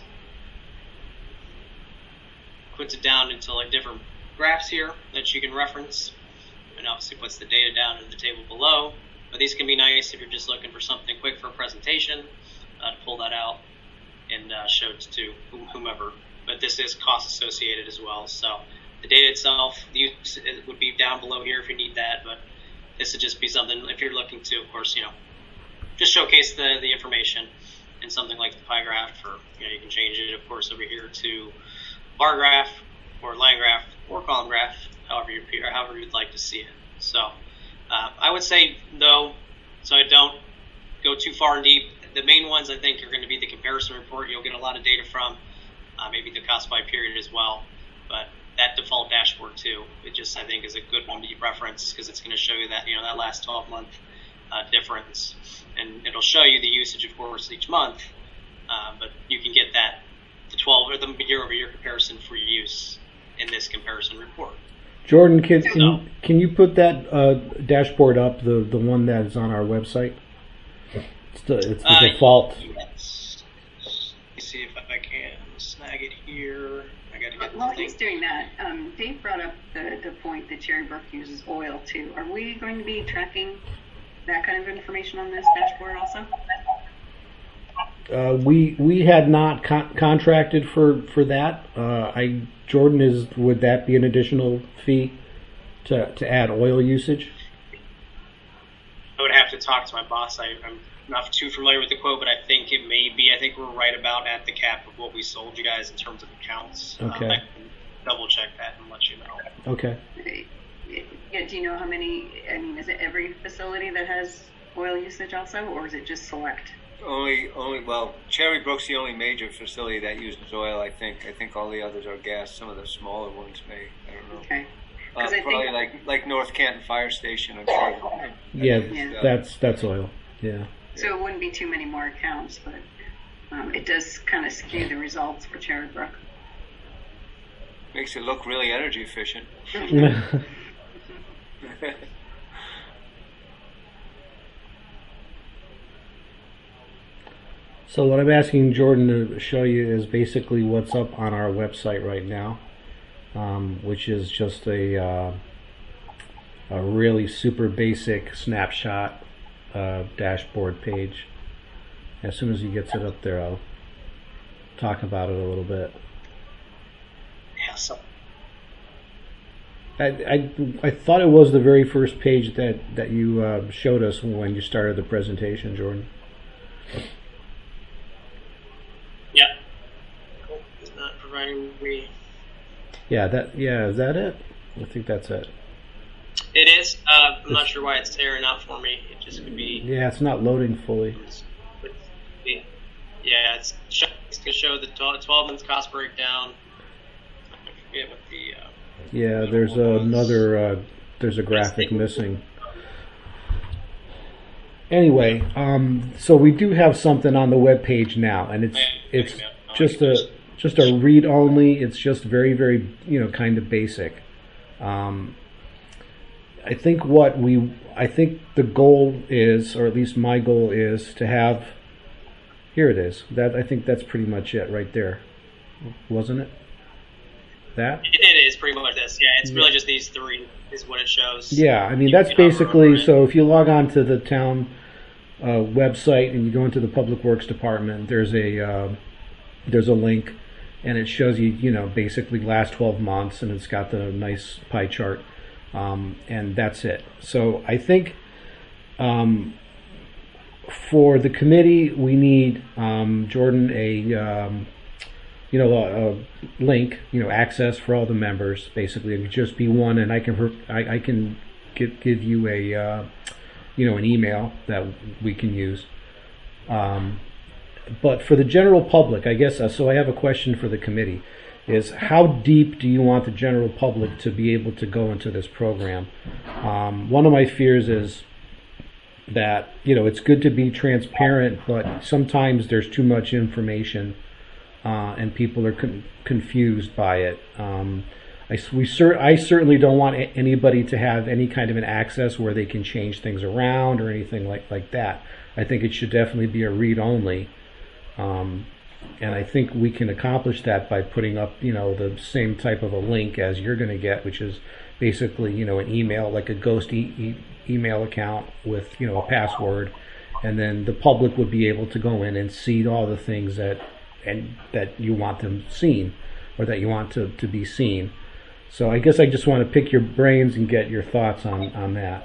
puts it down into like different graphs here that you can reference, and obviously puts the data down in the table below. But these can be nice if you're just looking for something quick for a presentation, uh, to pull that out and uh, show it to whomever. But this is cost associated as well. So the data itself, the use it would be down below here if you need that. But this would just be something if you're looking to, of course, you know, just showcase the, the information in something like the pie graph, or you know, you can change it, of course, over here to bar graph or line graph or column graph, however you or however you'd like to see it. So uh, I would say though, so I don't go too far and deep. The main ones I think are going to be the comparison report. You'll get a lot of data from, uh, maybe the cost by period as well. But that default dashboard too, it just I think is a good one to reference because it's going to show you that you know that last twelve month uh, difference, and it'll show you the usage, of course, each month. Uh, but you can get that the twelve or the year over year comparison for use in this comparison report. Jordan, can So- can, can you put that uh, dashboard up, the the one that is on our website? It's the, it's the Uh, default. Yes. Let me see if I can snag it here. I got to get While the thing. he's doing that, um, Dave brought up the, the point that Cherry Brook uses oil too. Are we going to be tracking that kind of information on this dashboard also? Uh, we we had not con- contracted for for that. Uh, I Jordan is would that be an additional fee to to add oil usage? I would have to talk to my boss. I, I'm not too familiar with the quote, but I think it may be. I think we're right about at the cap of what we sold you guys in terms of accounts. Okay. Um, I can double check that and let you know. Okay. Yeah, do you know how many, I mean, is it every facility that has oil usage also, or is it just select? Only, only. Well, Cherry Brook's the only major facility that uses oil. I think. I think all the others are gas. Some of the smaller ones may. I don't know. Okay. Uh, 'Cause I probably think- like like North Canton Fire Station. I'm sure. Yeah, Yeah. that's that's oil. Yeah. So it wouldn't be too many more accounts, but um, it does kind of skew the results for Cherry Brook. Makes it look really energy efficient. So what I'm asking Jordan to show you is basically what's up on our website right now, um, which is just a uh, a really super basic snapshot uh, dashboard page. As soon as he gets it up there, I'll talk about it a little bit. Yeah. So I, I, I thought it was the very first page that, that you uh, showed us when you started the presentation, Jordan. yeah. Cool. It's not providing me. Yeah, that yeah, is that it? I think that's it. It is. Uh, I'm not sure why it's tearing out for me. It just could be. Yeah, it's not loading fully. Yeah, it's show, it's to show the twelve months cost breakdown. I forget what the. Uh, Yeah, there's another uh, there's a graphic missing. Anyway, um, so we do have something on the web page now, and it's it's just a just a read only. It's just very very you know kind of basic. Um, I think what we I think the goal is, or at least my goal is, to have. Here it is. That I think that's pretty much it right there, wasn't it? That? it is pretty much this. Yeah, it's really just these three is what it shows. Yeah, I mean You that's can hover over basically it. so. If you log on to the town uh, website and you go into the Public Works Department, there's a uh, there's a link, and it shows you, you know, basically last twelve months, and it's got the nice pie chart, um, and that's it. So I think um, for the committee, we need, um, Jordan, a um, you know, a, a link, you know, access for all the members. Basically, it would just be one, and I can I, I can give give you a uh, you know, an email that we can use. Um, but for the general public, I guess, uh, so I have a question for the committee, is how deep do you want the general public to be able to go into this program? Um, one of my fears is that, you know, it's good to be transparent, but sometimes there's too much information, uh, and people are con- confused by it. Um, I, we cer- I certainly don't want a- anybody to have any kind of an access where they can change things around or anything like, like that. I think it should definitely be a read-only. Um, and I think we can accomplish that by putting up, you know, the same type of a link as you're going to get, which is basically, you know, an email, like a ghost e- e- email account with, you know, a password. And then the public would be able to go in and see all the things that and that you want them seen, or that you want to, to be seen. So I guess I just want to pick your brains and get your thoughts on, on that.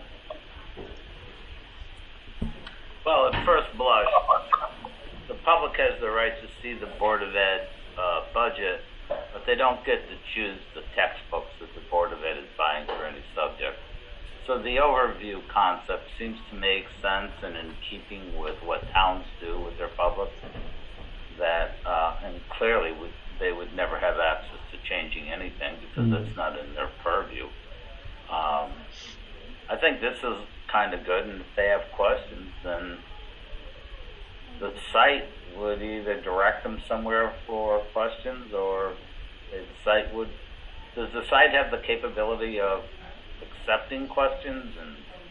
Well, at first blush, the public has the right to see the Board of Ed uh, budget, but they don't get to choose the textbooks that the Board of Ed is buying for any subject. So the overview concept seems to make sense and in keeping with what towns do with their public. That uh, and clearly we, they would never have access to changing anything because mm. it's not in their purview. Um, I think this is kind of good, and if they have questions, then the site would either direct them somewhere for questions, or the site would. Does the site have the capability of accepting questions, and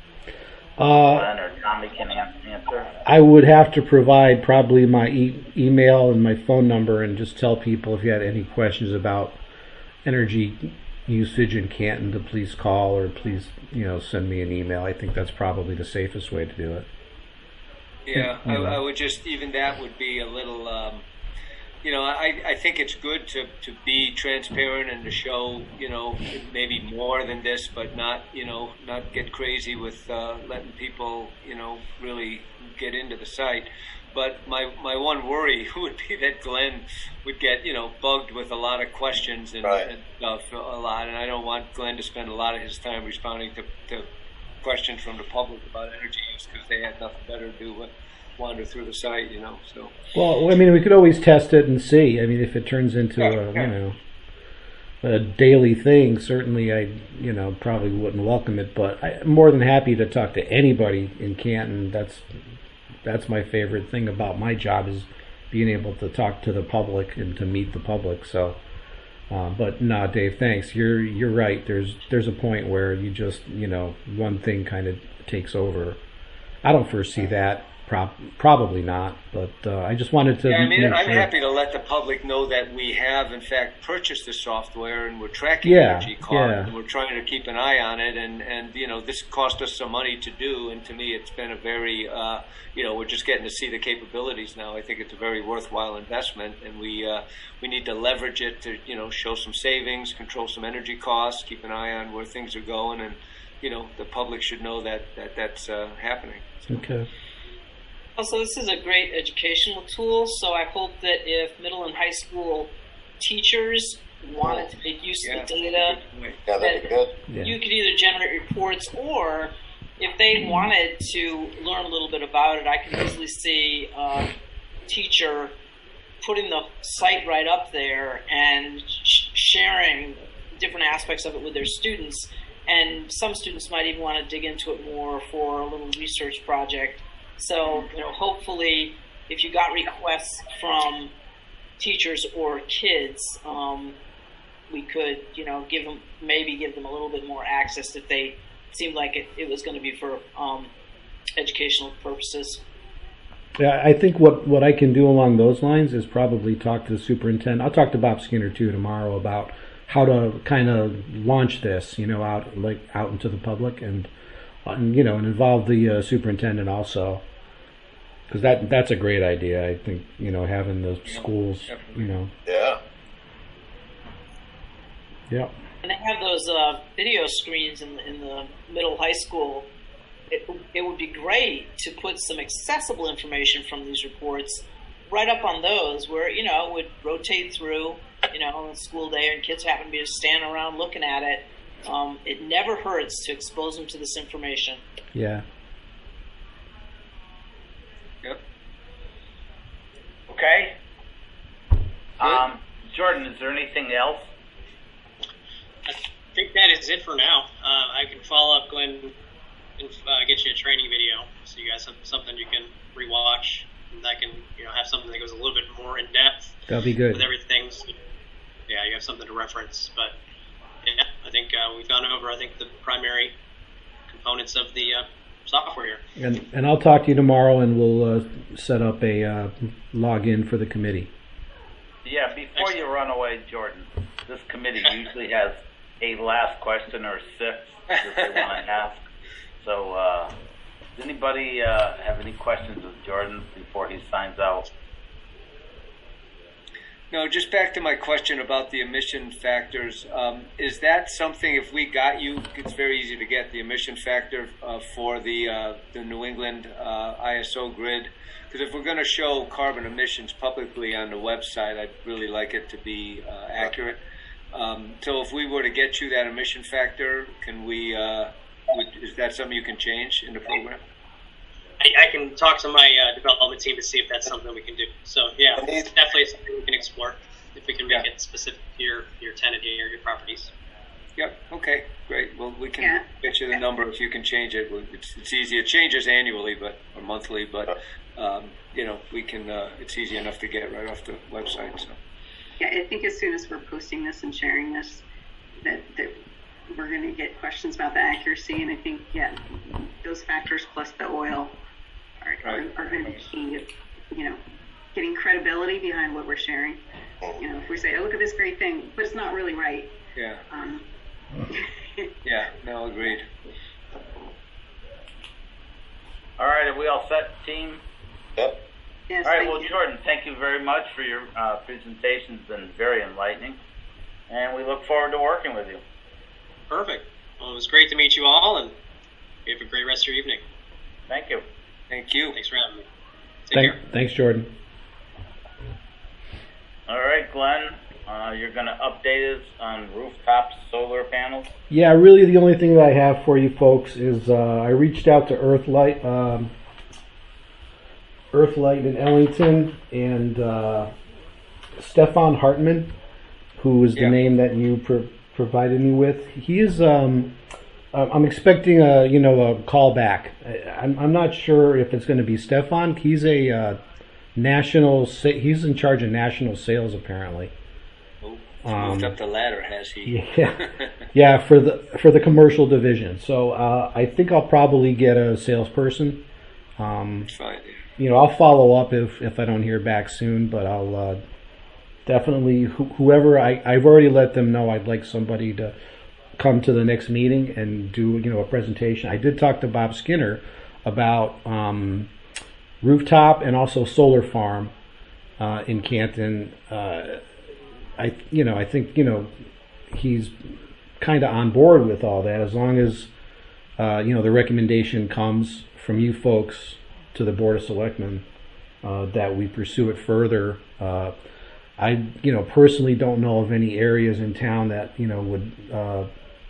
uh, Glenn or Tommy can answer? I would have to provide probably my e- email and my phone number, and just tell people if you had any questions about energy usage in Canton to please call, or please, you know, send me an email. I think that's probably the safest way to do it. Yeah, I, I would just, even that would be a little, um, you know, I, I think it's good to, to be transparent and to show, you know, maybe more than this, but not, you know, not get crazy with uh, letting people, you know, really get into the site. But my, my one worry would be that Glenn would get, you know, bugged with a lot of questions and, right. and stuff a lot, and I don't want Glenn to spend a lot of his time responding to, to questions from the public about energy use because they had nothing better to do but wander through the site, you know. So. Well, I mean, we could always test it and see. I mean, if it turns into yeah, a, yeah. you know, a daily thing, certainly I, you know, probably wouldn't welcome it. But I'm more than happy to talk to anybody in Canton. That's that's my favorite thing about my job, is being able to talk to the public and to meet the public. So, uh, but no, Dave, thanks. You're you're right. There's there's a point where you just, you know, one thing kind of takes over. I don't foresee that. Pro- probably not, but uh, I just wanted to. Yeah, I mean, make I'm sure. happy to let the public know that we have, in fact, purchased the software and we're tracking Yeah, energy costs, yeah. and we're trying to keep an eye on it. And, and you know, this cost us some money to do, and to me, it's been a very, uh, you know, we're just getting to see the capabilities now. I think it's a very worthwhile investment, and we uh, we need to leverage it to, you know, show some savings, control some energy costs, keep an eye on where things are going, and you know, the public should know that that that's uh, happening. Okay. Also, this is a great educational tool, so I hope that if middle and high school teachers wanted to make use Yeah. of the data, Yeah, that'd be good. Yeah. you could either generate reports, or if they wanted to learn a little bit about it, I can easily see a teacher putting the site right up there and sh- sharing different aspects of it with their students. And some students might even want to dig into it more for a little research project. So, you know, hopefully, if you got requests from teachers or kids, um, we could, you know, give them, maybe give them a little bit more access if they seemed like it, it was going to be for um, educational purposes. Yeah, I think what, what I can do along those lines is probably talk to the superintendent. I'll talk to Bob Skinner too tomorrow about how to kind of launch this, you know, out like out into the public, and, and you know, and involve the uh, superintendent also, because that that's a great idea. I think, you know, having the schools, you know. Yeah. Yep. And they have those uh, video screens in the, in the middle high school. It, it would be great to put some accessible information from these reports right up on those where, you know, it would rotate through, you know, on a school day and kids happen to be just standing around looking at it. Um, it never hurts to expose them to this information. Yeah. Yep. Okay. Um, Jordan, is there anything else? I think that is it for now. Uh, I can follow up, Glenn, and uh, get you a training video so you guys have something you can rewatch. And I can, you know, have something that goes a little bit more in depth. That'll be good. With everything. So, yeah, you have something to reference. But yeah, I think uh, we've gone over, I think, the primary components of the uh, software here. And and I'll talk to you tomorrow, and we'll uh, set up a uh, login for the committee. Yeah, before you run away, Jordan, this committee usually has a last question or six that they want to ask. So, uh, does anybody uh, have any questions of Jordan before he signs out? No, just back to my question about the emission factors. Um, is that something, if we got you, it's very easy to get the emission factor uh, for the uh, the New England uh, I S O grid? Because if we're going to show carbon emissions publicly on the website, I'd really like it to be uh, accurate. Um, so if we were to get you that emission factor, can we? Uh, would, is that something you can change in the program? I, I can talk to my uh, development team to see if that's something we can do. So yeah, it's definitely something we can explore if we can make Yeah. it specific to your, your tenancy or your properties. Yep. Okay. Great. Well, we can Yeah. get you the number if you can change it. It's, it's easy. It changes annually, but or monthly, but um, you know we can. Uh, it's easy enough to get right off the website. So. Yeah, I think as soon as we're posting this and sharing this, that, that we're going to get questions about the accuracy, and I think, yeah, those factors plus the oil are, Right. are, are going to be key to, you know, getting credibility behind what we're sharing. You know, if we say, oh, look at this great thing, but it's not really right. Yeah. Um, Yeah. No. Agreed. All right, are we all set, team? Yep. yes, All right, thank well, you. Jordan, thank you very much for your uh, presentation. It's been very enlightening, and we look forward to working with you. Perfect. Well, it was great to meet you all, and you have a great rest of your evening. Thank you. Thank you. Thanks for having me. Take Thank, care. thanks, Jordan. All right, Glenn, uh, you're going to update us on rooftop solar panels? Yeah, really the only thing that I have for you folks is uh, I reached out to Earthlight, um, Earthlight in Ellington, and uh, Stefan Hartman, who is the Yeah. name that you pro- provided me with. He is. Um, uh, I'm expecting a you know a call back. I, I'm I'm not sure if it's going to be Stefan. He's a uh, national. Sa- he's in charge of national sales apparently. Oh, Um, moved up the ladder, has he? Yeah, yeah, for the for the commercial division. So uh, I think I'll probably get a salesperson. Um, Fine. you know, I'll follow up if if I don't hear back soon, but I'll uh, definitely wh- whoever I I've already let them know I'd like somebody to come to the next meeting and do you know a presentation. I did talk to Bob Skinner about um, rooftop and also solar farm uh, in Canton. Uh, I you know I think you know he's kind of on board with all that as long as uh, you know the recommendation comes from you folks to the Board of Selectmen uh, that we pursue it further. Uh, I you know personally don't know of any areas in town that you know would uh,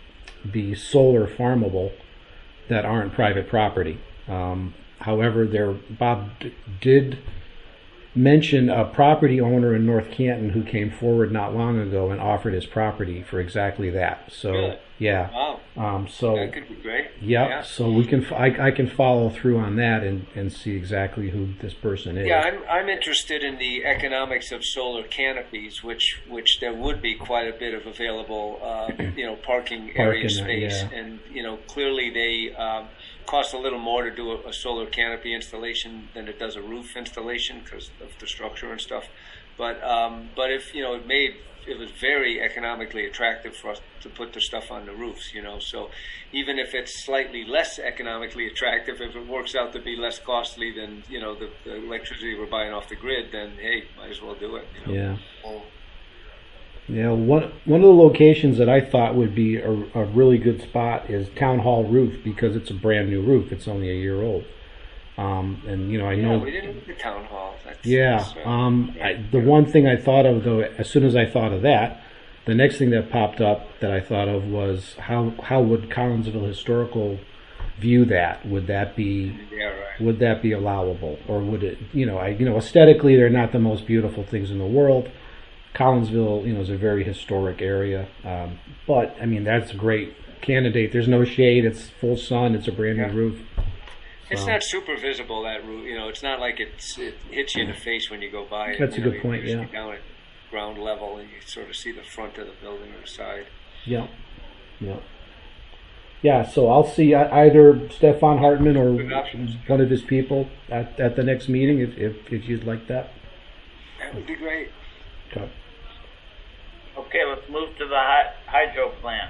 be solar farmable that aren't private property. Um, however, there Bob d- did mention a property owner in North Canton who came forward not long ago and offered his property for exactly that. So Really? yeah, Wow. um, so That could be great. yep. Yeah. So we can f- I, I can follow through on that and, and see exactly who this person is. Yeah, I'm I'm interested in the economics of solar canopies, which which there would be quite a bit of available, uh, you know, parking area Parking, space, yeah. and you know, clearly they um, cost a little more to do a, a solar canopy installation than it does a roof installation because of the structure and stuff. But um, but if you know, it made it was very economically attractive for us to put the stuff on the roofs, you know. So even if it's slightly less economically attractive, if it works out to be less costly than, you know, the, the electricity we're buying off the grid, then hey, might as well do it. You know? Yeah. Well, Yeah, one one of the locations that I thought would be a, a really good spot is Town Hall roof because it's a brand new roof. It's only a year old. Um, and you know, I Yeah, know. we didn't look at town hall. That's, Yeah. that's, uh, Um, I, the one thing I thought of though, as soon as I thought of that, the next thing that popped up that I thought of was how how would Collinsville Historical view that? Would that be yeah, right. would that be allowable, or would it? You know, I you know aesthetically they're not the most beautiful things in the world. Collinsville, you know, is a very historic area, um, but I mean that's a great candidate. There's no shade. It's full sun. It's a brand Yeah. new roof. It's So- not super visible, that roof. You know, it's not like it's, it hits you in the face when you go by it. That's you a know, good point, You're usually yeah. down at ground level and you sort of see the front of the building or the side. Yeah, yeah, yeah. So I'll see uh, either Stefan Hartman or Good options. one of his people at, at the next meeting if, if if you'd like that. That would be great. Okay. Okay, let's move to the hy- hydro plant.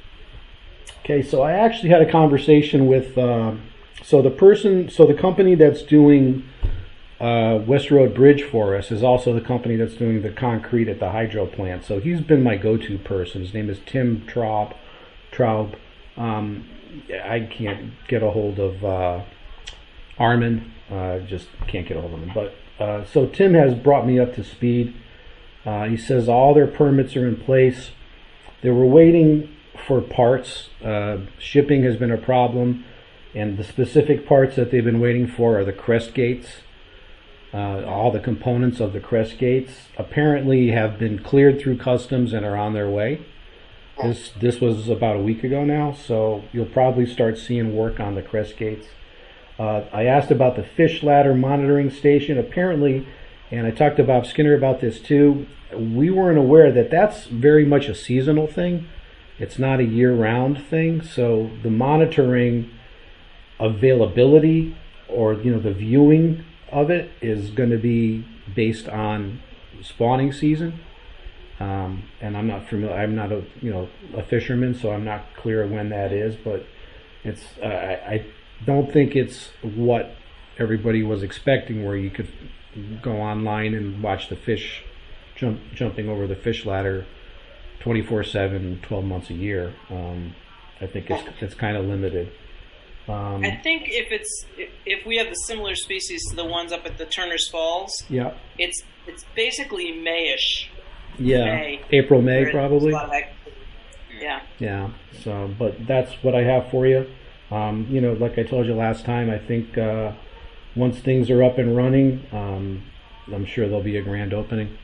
Okay, so I actually had a conversation with uh, so the person, so the company that's doing uh, West Road Bridge for us is also the company that's doing the concrete at the hydro plant. So he's been my go-to person. His name is Tim Traub. Traub. Um, I can't get a hold of uh, Armin. Uh, just can't get a hold of him. But uh, so Tim has brought me up to speed. Uh, he says all their permits are in place. They were waiting for parts. Uh, shipping has been a problem, and the specific parts that they've been waiting for are the crest gates. Uh, all the components of the crest gates apparently have been cleared through customs and are on their way. This this was about a week ago now, so you'll probably start seeing work on the crest gates. Uh, I asked about the fish ladder monitoring station. Apparently, and I talked to Bob Skinner about this too, we weren't aware that that's very much a seasonal thing. It's not a year-round thing. So the monitoring availability or you know the viewing of it is going to be based on spawning season. Um, and I'm not familiar. I'm not a you know a fisherman, so I'm not clear when that is. But it's uh, I, I don't think it's what everybody was expecting, where you could go online and watch the fish jump jumping over the fish ladder twenty-four seven, twelve months a year. Um, I think it's it's kind of limited. Um, I think if it's if, if we have the similar species to the ones up at the Turner's Falls, yeah, it's it's basically Mayish. yeah, May, April, May where there's probably. a lot of activity. Yeah. Yeah. So, but that's what I have for you. Um, you know, like I told you last time, I think uh, once things are up and running, um, I'm sure there'll be a grand opening.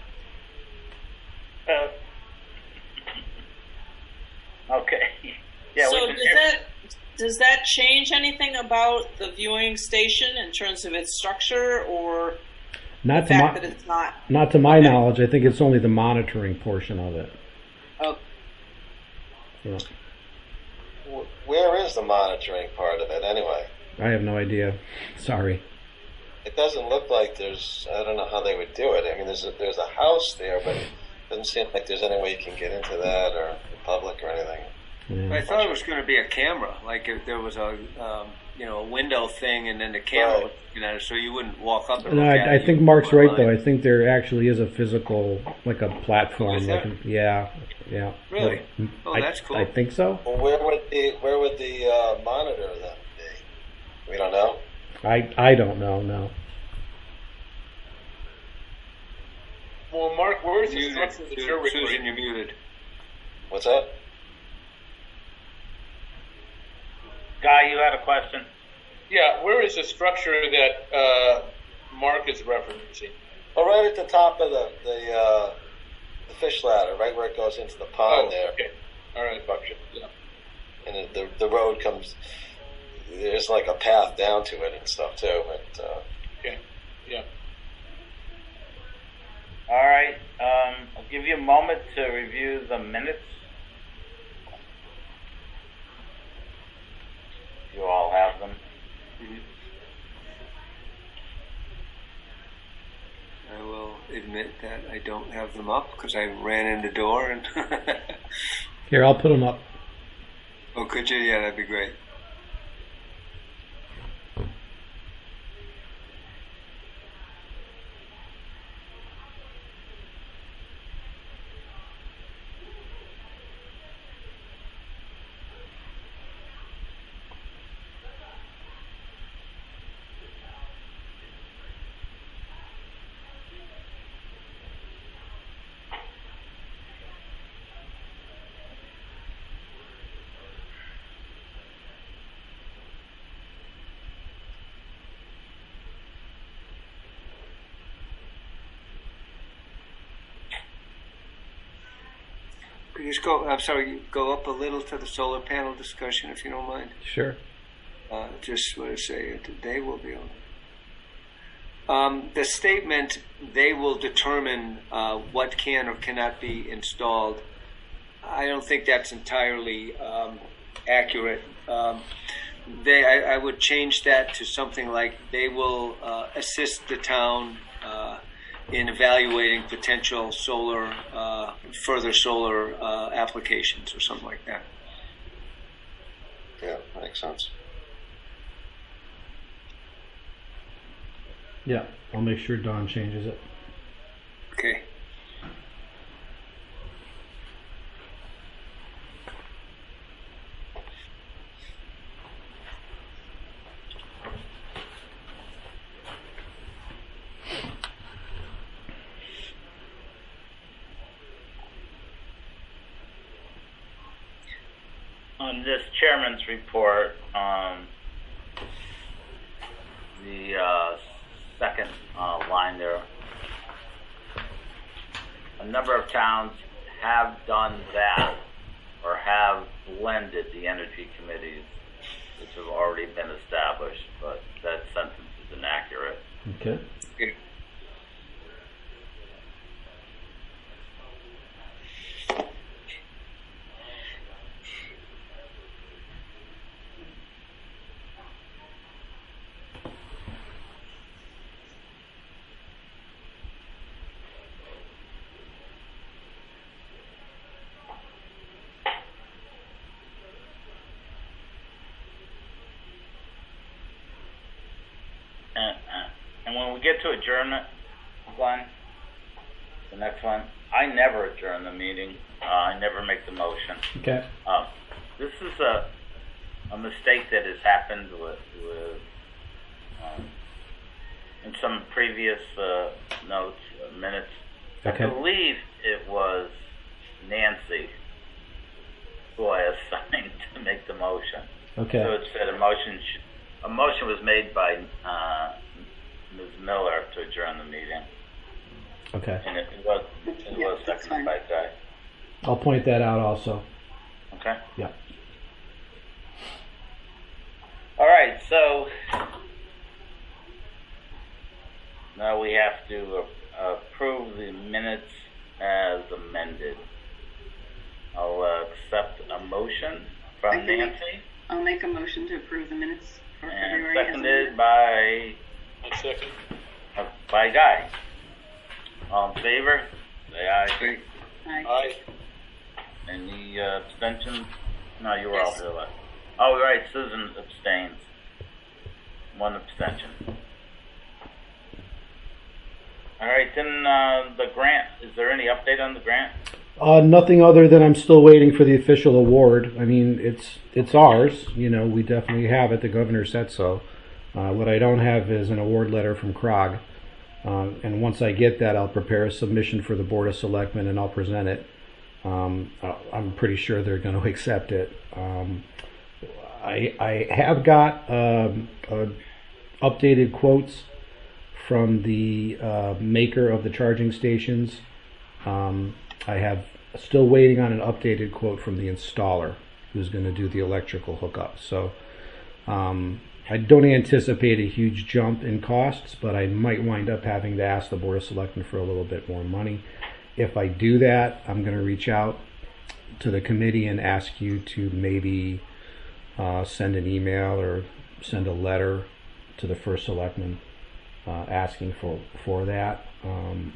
Uh, okay. Yeah. So we can does hear- that does that change anything about the viewing station in terms of its structure, or Not the to fact my, that it's not? not to my Okay. knowledge. I think it's only the monitoring portion of it. Oh, So, Wh- Where is the monitoring part of it anyway? I have no idea. Sorry. It doesn't look like there's. I don't know how they would do it. I mean, there's a, there's a house there, but it doesn't seem like there's any way you can get into that or the public or anything. Yeah. I thought it was going to be a camera, like if there was a um, you know a window thing, and then the camera Right. was looking at it, so you wouldn't walk up and No, look at I, I it. think You'd Mark's go right though. online. I think there actually is a physical, like a platform. Is like there? a- yeah, yeah. Really? But Oh, I, that's cool. I think so. Well, where would the where would the uh, monitor then be? We don't know. I I don't know. No. Well, Mark, where's the Muted. structure that Susan, you're Susan, referring you're muted. What's that? Guy, you had a question? Yeah, where is the structure that uh, Mark is referencing? Oh, right at the top of the the, uh, the fish ladder, right where it goes into the pond Oh, there. okay. All right. Structure. Yeah. And it, the the road comes. There's like a path down to it and stuff too. But uh, Okay. Yeah. All right. Um, I'll give you a moment to review the minutes. You all have them. I will admit that I don't have them up because I ran in the door and. Here, I'll put them up. Oh, could you? Yeah, that'd be great. just go. I'm sorry. Go up a little to the solar panel discussion, if you don't mind. Sure. Uh, just want to say they will be on. Um, the statement, they will determine uh, what can or cannot be installed, I don't think that's entirely um, accurate. Um, they, I, I would change that to something like they will uh, assist the town uh, in evaluating potential solar, uh, further solar uh, applications or something like that. Yeah, makes sense. Yeah, I'll make sure Don changes it. Okay. On this chairman's report, um, the uh, second uh, line there, a number of towns have done that or have blended the energy committees, which have already been established, but that sentence is inaccurate. Okay. Okay. And, uh, and when we get to adjournment, Glenn, the next one, I never adjourn the meeting. Uh, I never make the motion. Okay. Uh, this is a a mistake that has happened with, with um, in some previous uh, notes, uh, minutes. Okay. I believe it was Nancy who I assigned to make the motion. Okay. So it said a motion. Sh- a motion was made by uh, Miz Miller to adjourn the meeting, Okay. and it was it Yeah, was that's seconded by Guy. I'll point that out also. Okay. Yeah. All right. So now we have to uh, approve the minutes as amended. I'll uh, accept a motion I from can make- Nancy, I'll make a motion to approve the minutes for and February. as seconded amended. by I second. uh, by Guy. All in favor? Say aye. Aye. Aye. Any uh, abstentions? No, you were all Yes. here last. Oh, right. Susan abstains. One abstention. All right. Then uh, the grant. Is there any update on the grant? Uh, nothing other than I'm still waiting for the official award. I mean, it's it's ours. You know, we definitely have it. The governor said so. Uh, what I don't have is an award letter from C R O G. Uh, and once I get that, I'll prepare a submission for the Board of Selectmen and I'll present it. Um, uh, I'm pretty sure they're going to accept it. Um, I, I have got um, uh, updated quotes from the uh, maker of the charging stations. Um, I have still waiting on an updated quote from the installer who's going to do the electrical hookup. So um, I don't anticipate a huge jump in costs, but I might wind up having to ask the Board of Selectmen for a little bit more money. If I do that, I'm going to reach out to the committee and ask you to maybe uh, send an email or send a letter to the first selectman uh, asking for, for that. Um,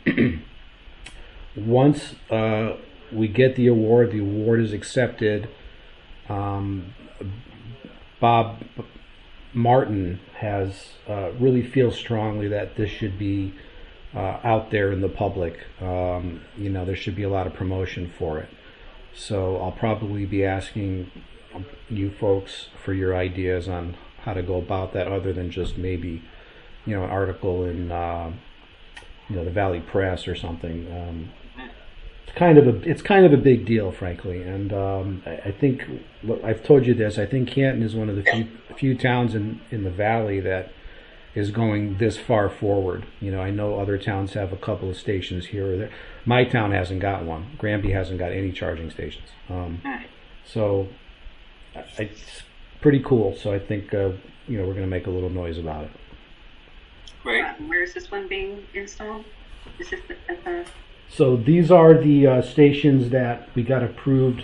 Once uh, we get the award, the award is accepted. Um, Bob Martin has uh, really feels strongly that this should be uh, out there in the public. Um, you know, there should be a lot of promotion for it. So I'll probably be asking you folks for your ideas on how to go about that, other than just maybe, you know, an article in uh, you know the Valley Press or something. Um, It's kind of a it's kind of a big deal, frankly, and um, I, I think look, I've told you this. I think Canton is one of the few few towns in, in the valley that is going this far forward. You know, I know other towns have a couple of stations here or there. My town hasn't got one. Granby hasn't got any charging stations. Um, so I, it's pretty cool. So I think uh, you know we're going to make a little noise about it. Great. Uh, where is this one being installed? Is this at the? So these are the uh, stations that we got approved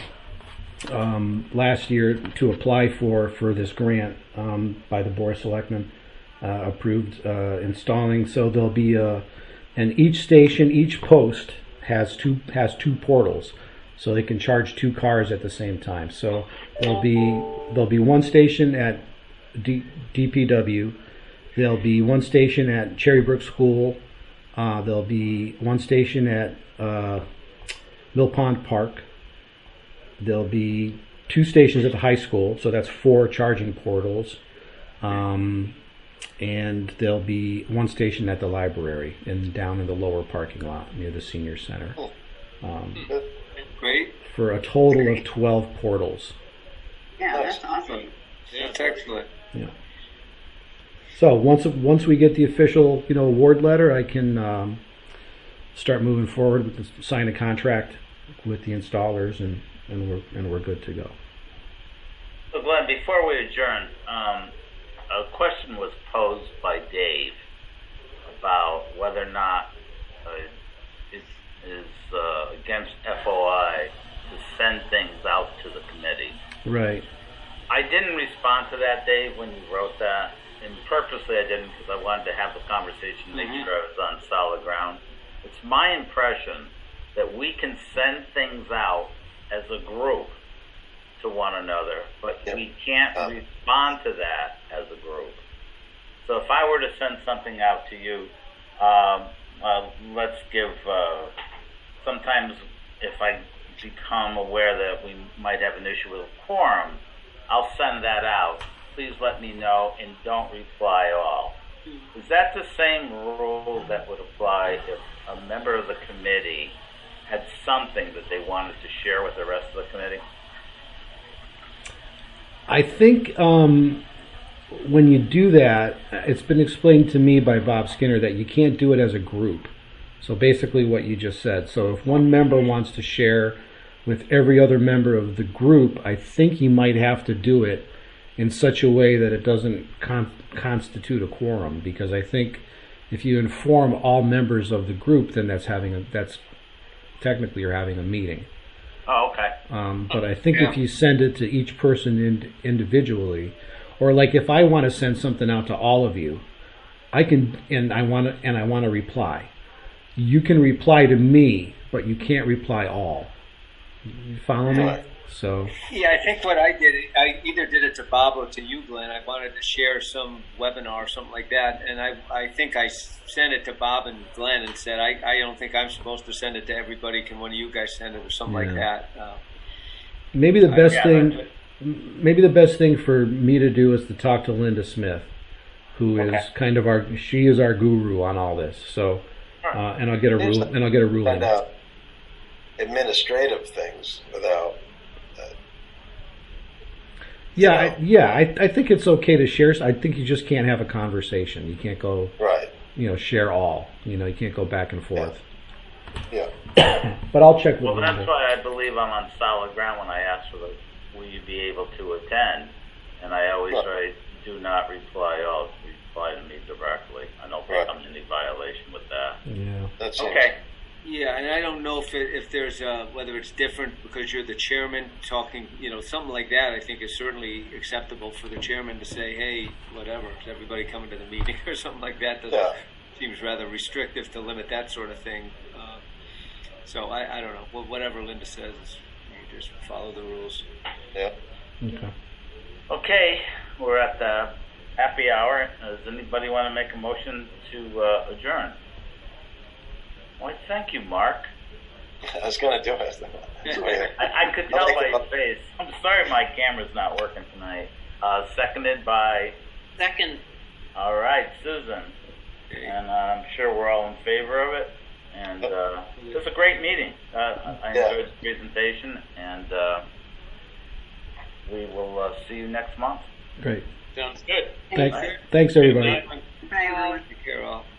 um, last year to apply for for this grant um, by the Board of Selectmen. Uh, approved uh, installing. So there'll be a, and each station, each post has two has two portals, so they can charge two cars at the same time. So there'll be there'll be one station at D, DPW. There'll be one station at Cherrybrook School. Uh, there'll be one station at uh, Mill Pond Park. There'll be two stations at the high school, so that's four charging portals. Um, and there'll be one station at the library and down in the lower parking lot near the senior center. Um, Great. For a total of twelve portals. Yeah, that's awesome. That's excellent. Yeah. So once once we get the official, you know, award letter, I can um, start moving forward with the, sign a contract with the installers, and, and we're and we're good to go. So Glenn, before we adjourn, um, a question was posed by Dave about whether or not uh, is is uh, against F O I to send things out to the committee. Right. I didn't respond to that, Dave, when you wrote that. And purposely I didn't, because I wanted to have the conversation, make mm-hmm. sure I was on solid ground. It's my impression that we can send things out as a group to one another, but yep. we can't um, respond to that as a group. So if I were to send something out to you, um, uh, let's give, uh, sometimes if I become aware that we might have an issue with a quorum, I'll send that out. Please let me know and don't reply all. Is that the same rule that would apply if a member of the committee had something that they wanted to share with the rest of the committee? I think um, when you do that, it's been explained to me by Bob Skinner that you can't do it as a group. So basically what you just said. So if one member wants to share with every other member of the group, I think he might have to do it in such a way that it doesn't con- constitute a quorum, because I think if you inform all members of the group, then that's having a, that's technically you're having a meeting. Oh, okay. Um, but I think yeah. if you send it to each person in, individually, or like if I want to send something out to all of you, I can, and I want to, and I want to reply. You can reply to me, but you can't reply all. You follow me? Right. So yeah, I think what I did, I either did it to Bob or to you, Glenn. I wanted to share some webinar or something like that, and I I think I sent it to Bob and Glenn and said I, I don't think I'm supposed to send it to everybody. Can one of you guys send it or something yeah. like that? Uh, maybe the best I, yeah, thing, maybe the best thing for me to do is to talk to Linda Smith, who okay. is kind of our she is our guru on all this. So, uh, and I'll get a rule and I'll get a ruling. Uh, administrative things without. Yeah, I, yeah. I, I think it's okay to share. I think you just can't have a conversation. You can't go, right. You know, share all. You know, you can't go back and forth. Yeah. yeah. But I'll check with Well, Linda. that's why I believe I'm on solid ground when I ask for the, will you be able to attend? And I always right. write, do not reply all. Reply to me directly. I don't think right. I'm in any violation with that. Yeah. That's okay. It. Yeah, and I don't know if it, if there's uh, whether it's different because you're the chairman talking, you know, something like that. I think is certainly acceptable for the chairman to say, "Hey, whatever, is everybody coming to the meeting?" or something like that. Doesn't, yeah. Seems rather restrictive to limit that sort of thing. Uh, so I, I don't know. Well, whatever Linda says, you just follow the rules. Yeah. Okay. Okay, we're at the happy hour. Does anybody want to make a motion to uh, adjourn? Why, thank you, Mark. I was going to do it. I, I could tell by your face. I'm sorry my camera's not working tonight. Uh, seconded by? Second. All right, Susan. And uh, I'm sure we're all in favor of it. And uh, it was a great meeting. Uh, I yeah. enjoyed the presentation. And uh, we will uh, see you next month. Great. Sounds good. Thanks, thanks everybody. Good night. Bye, everyone. Take care all.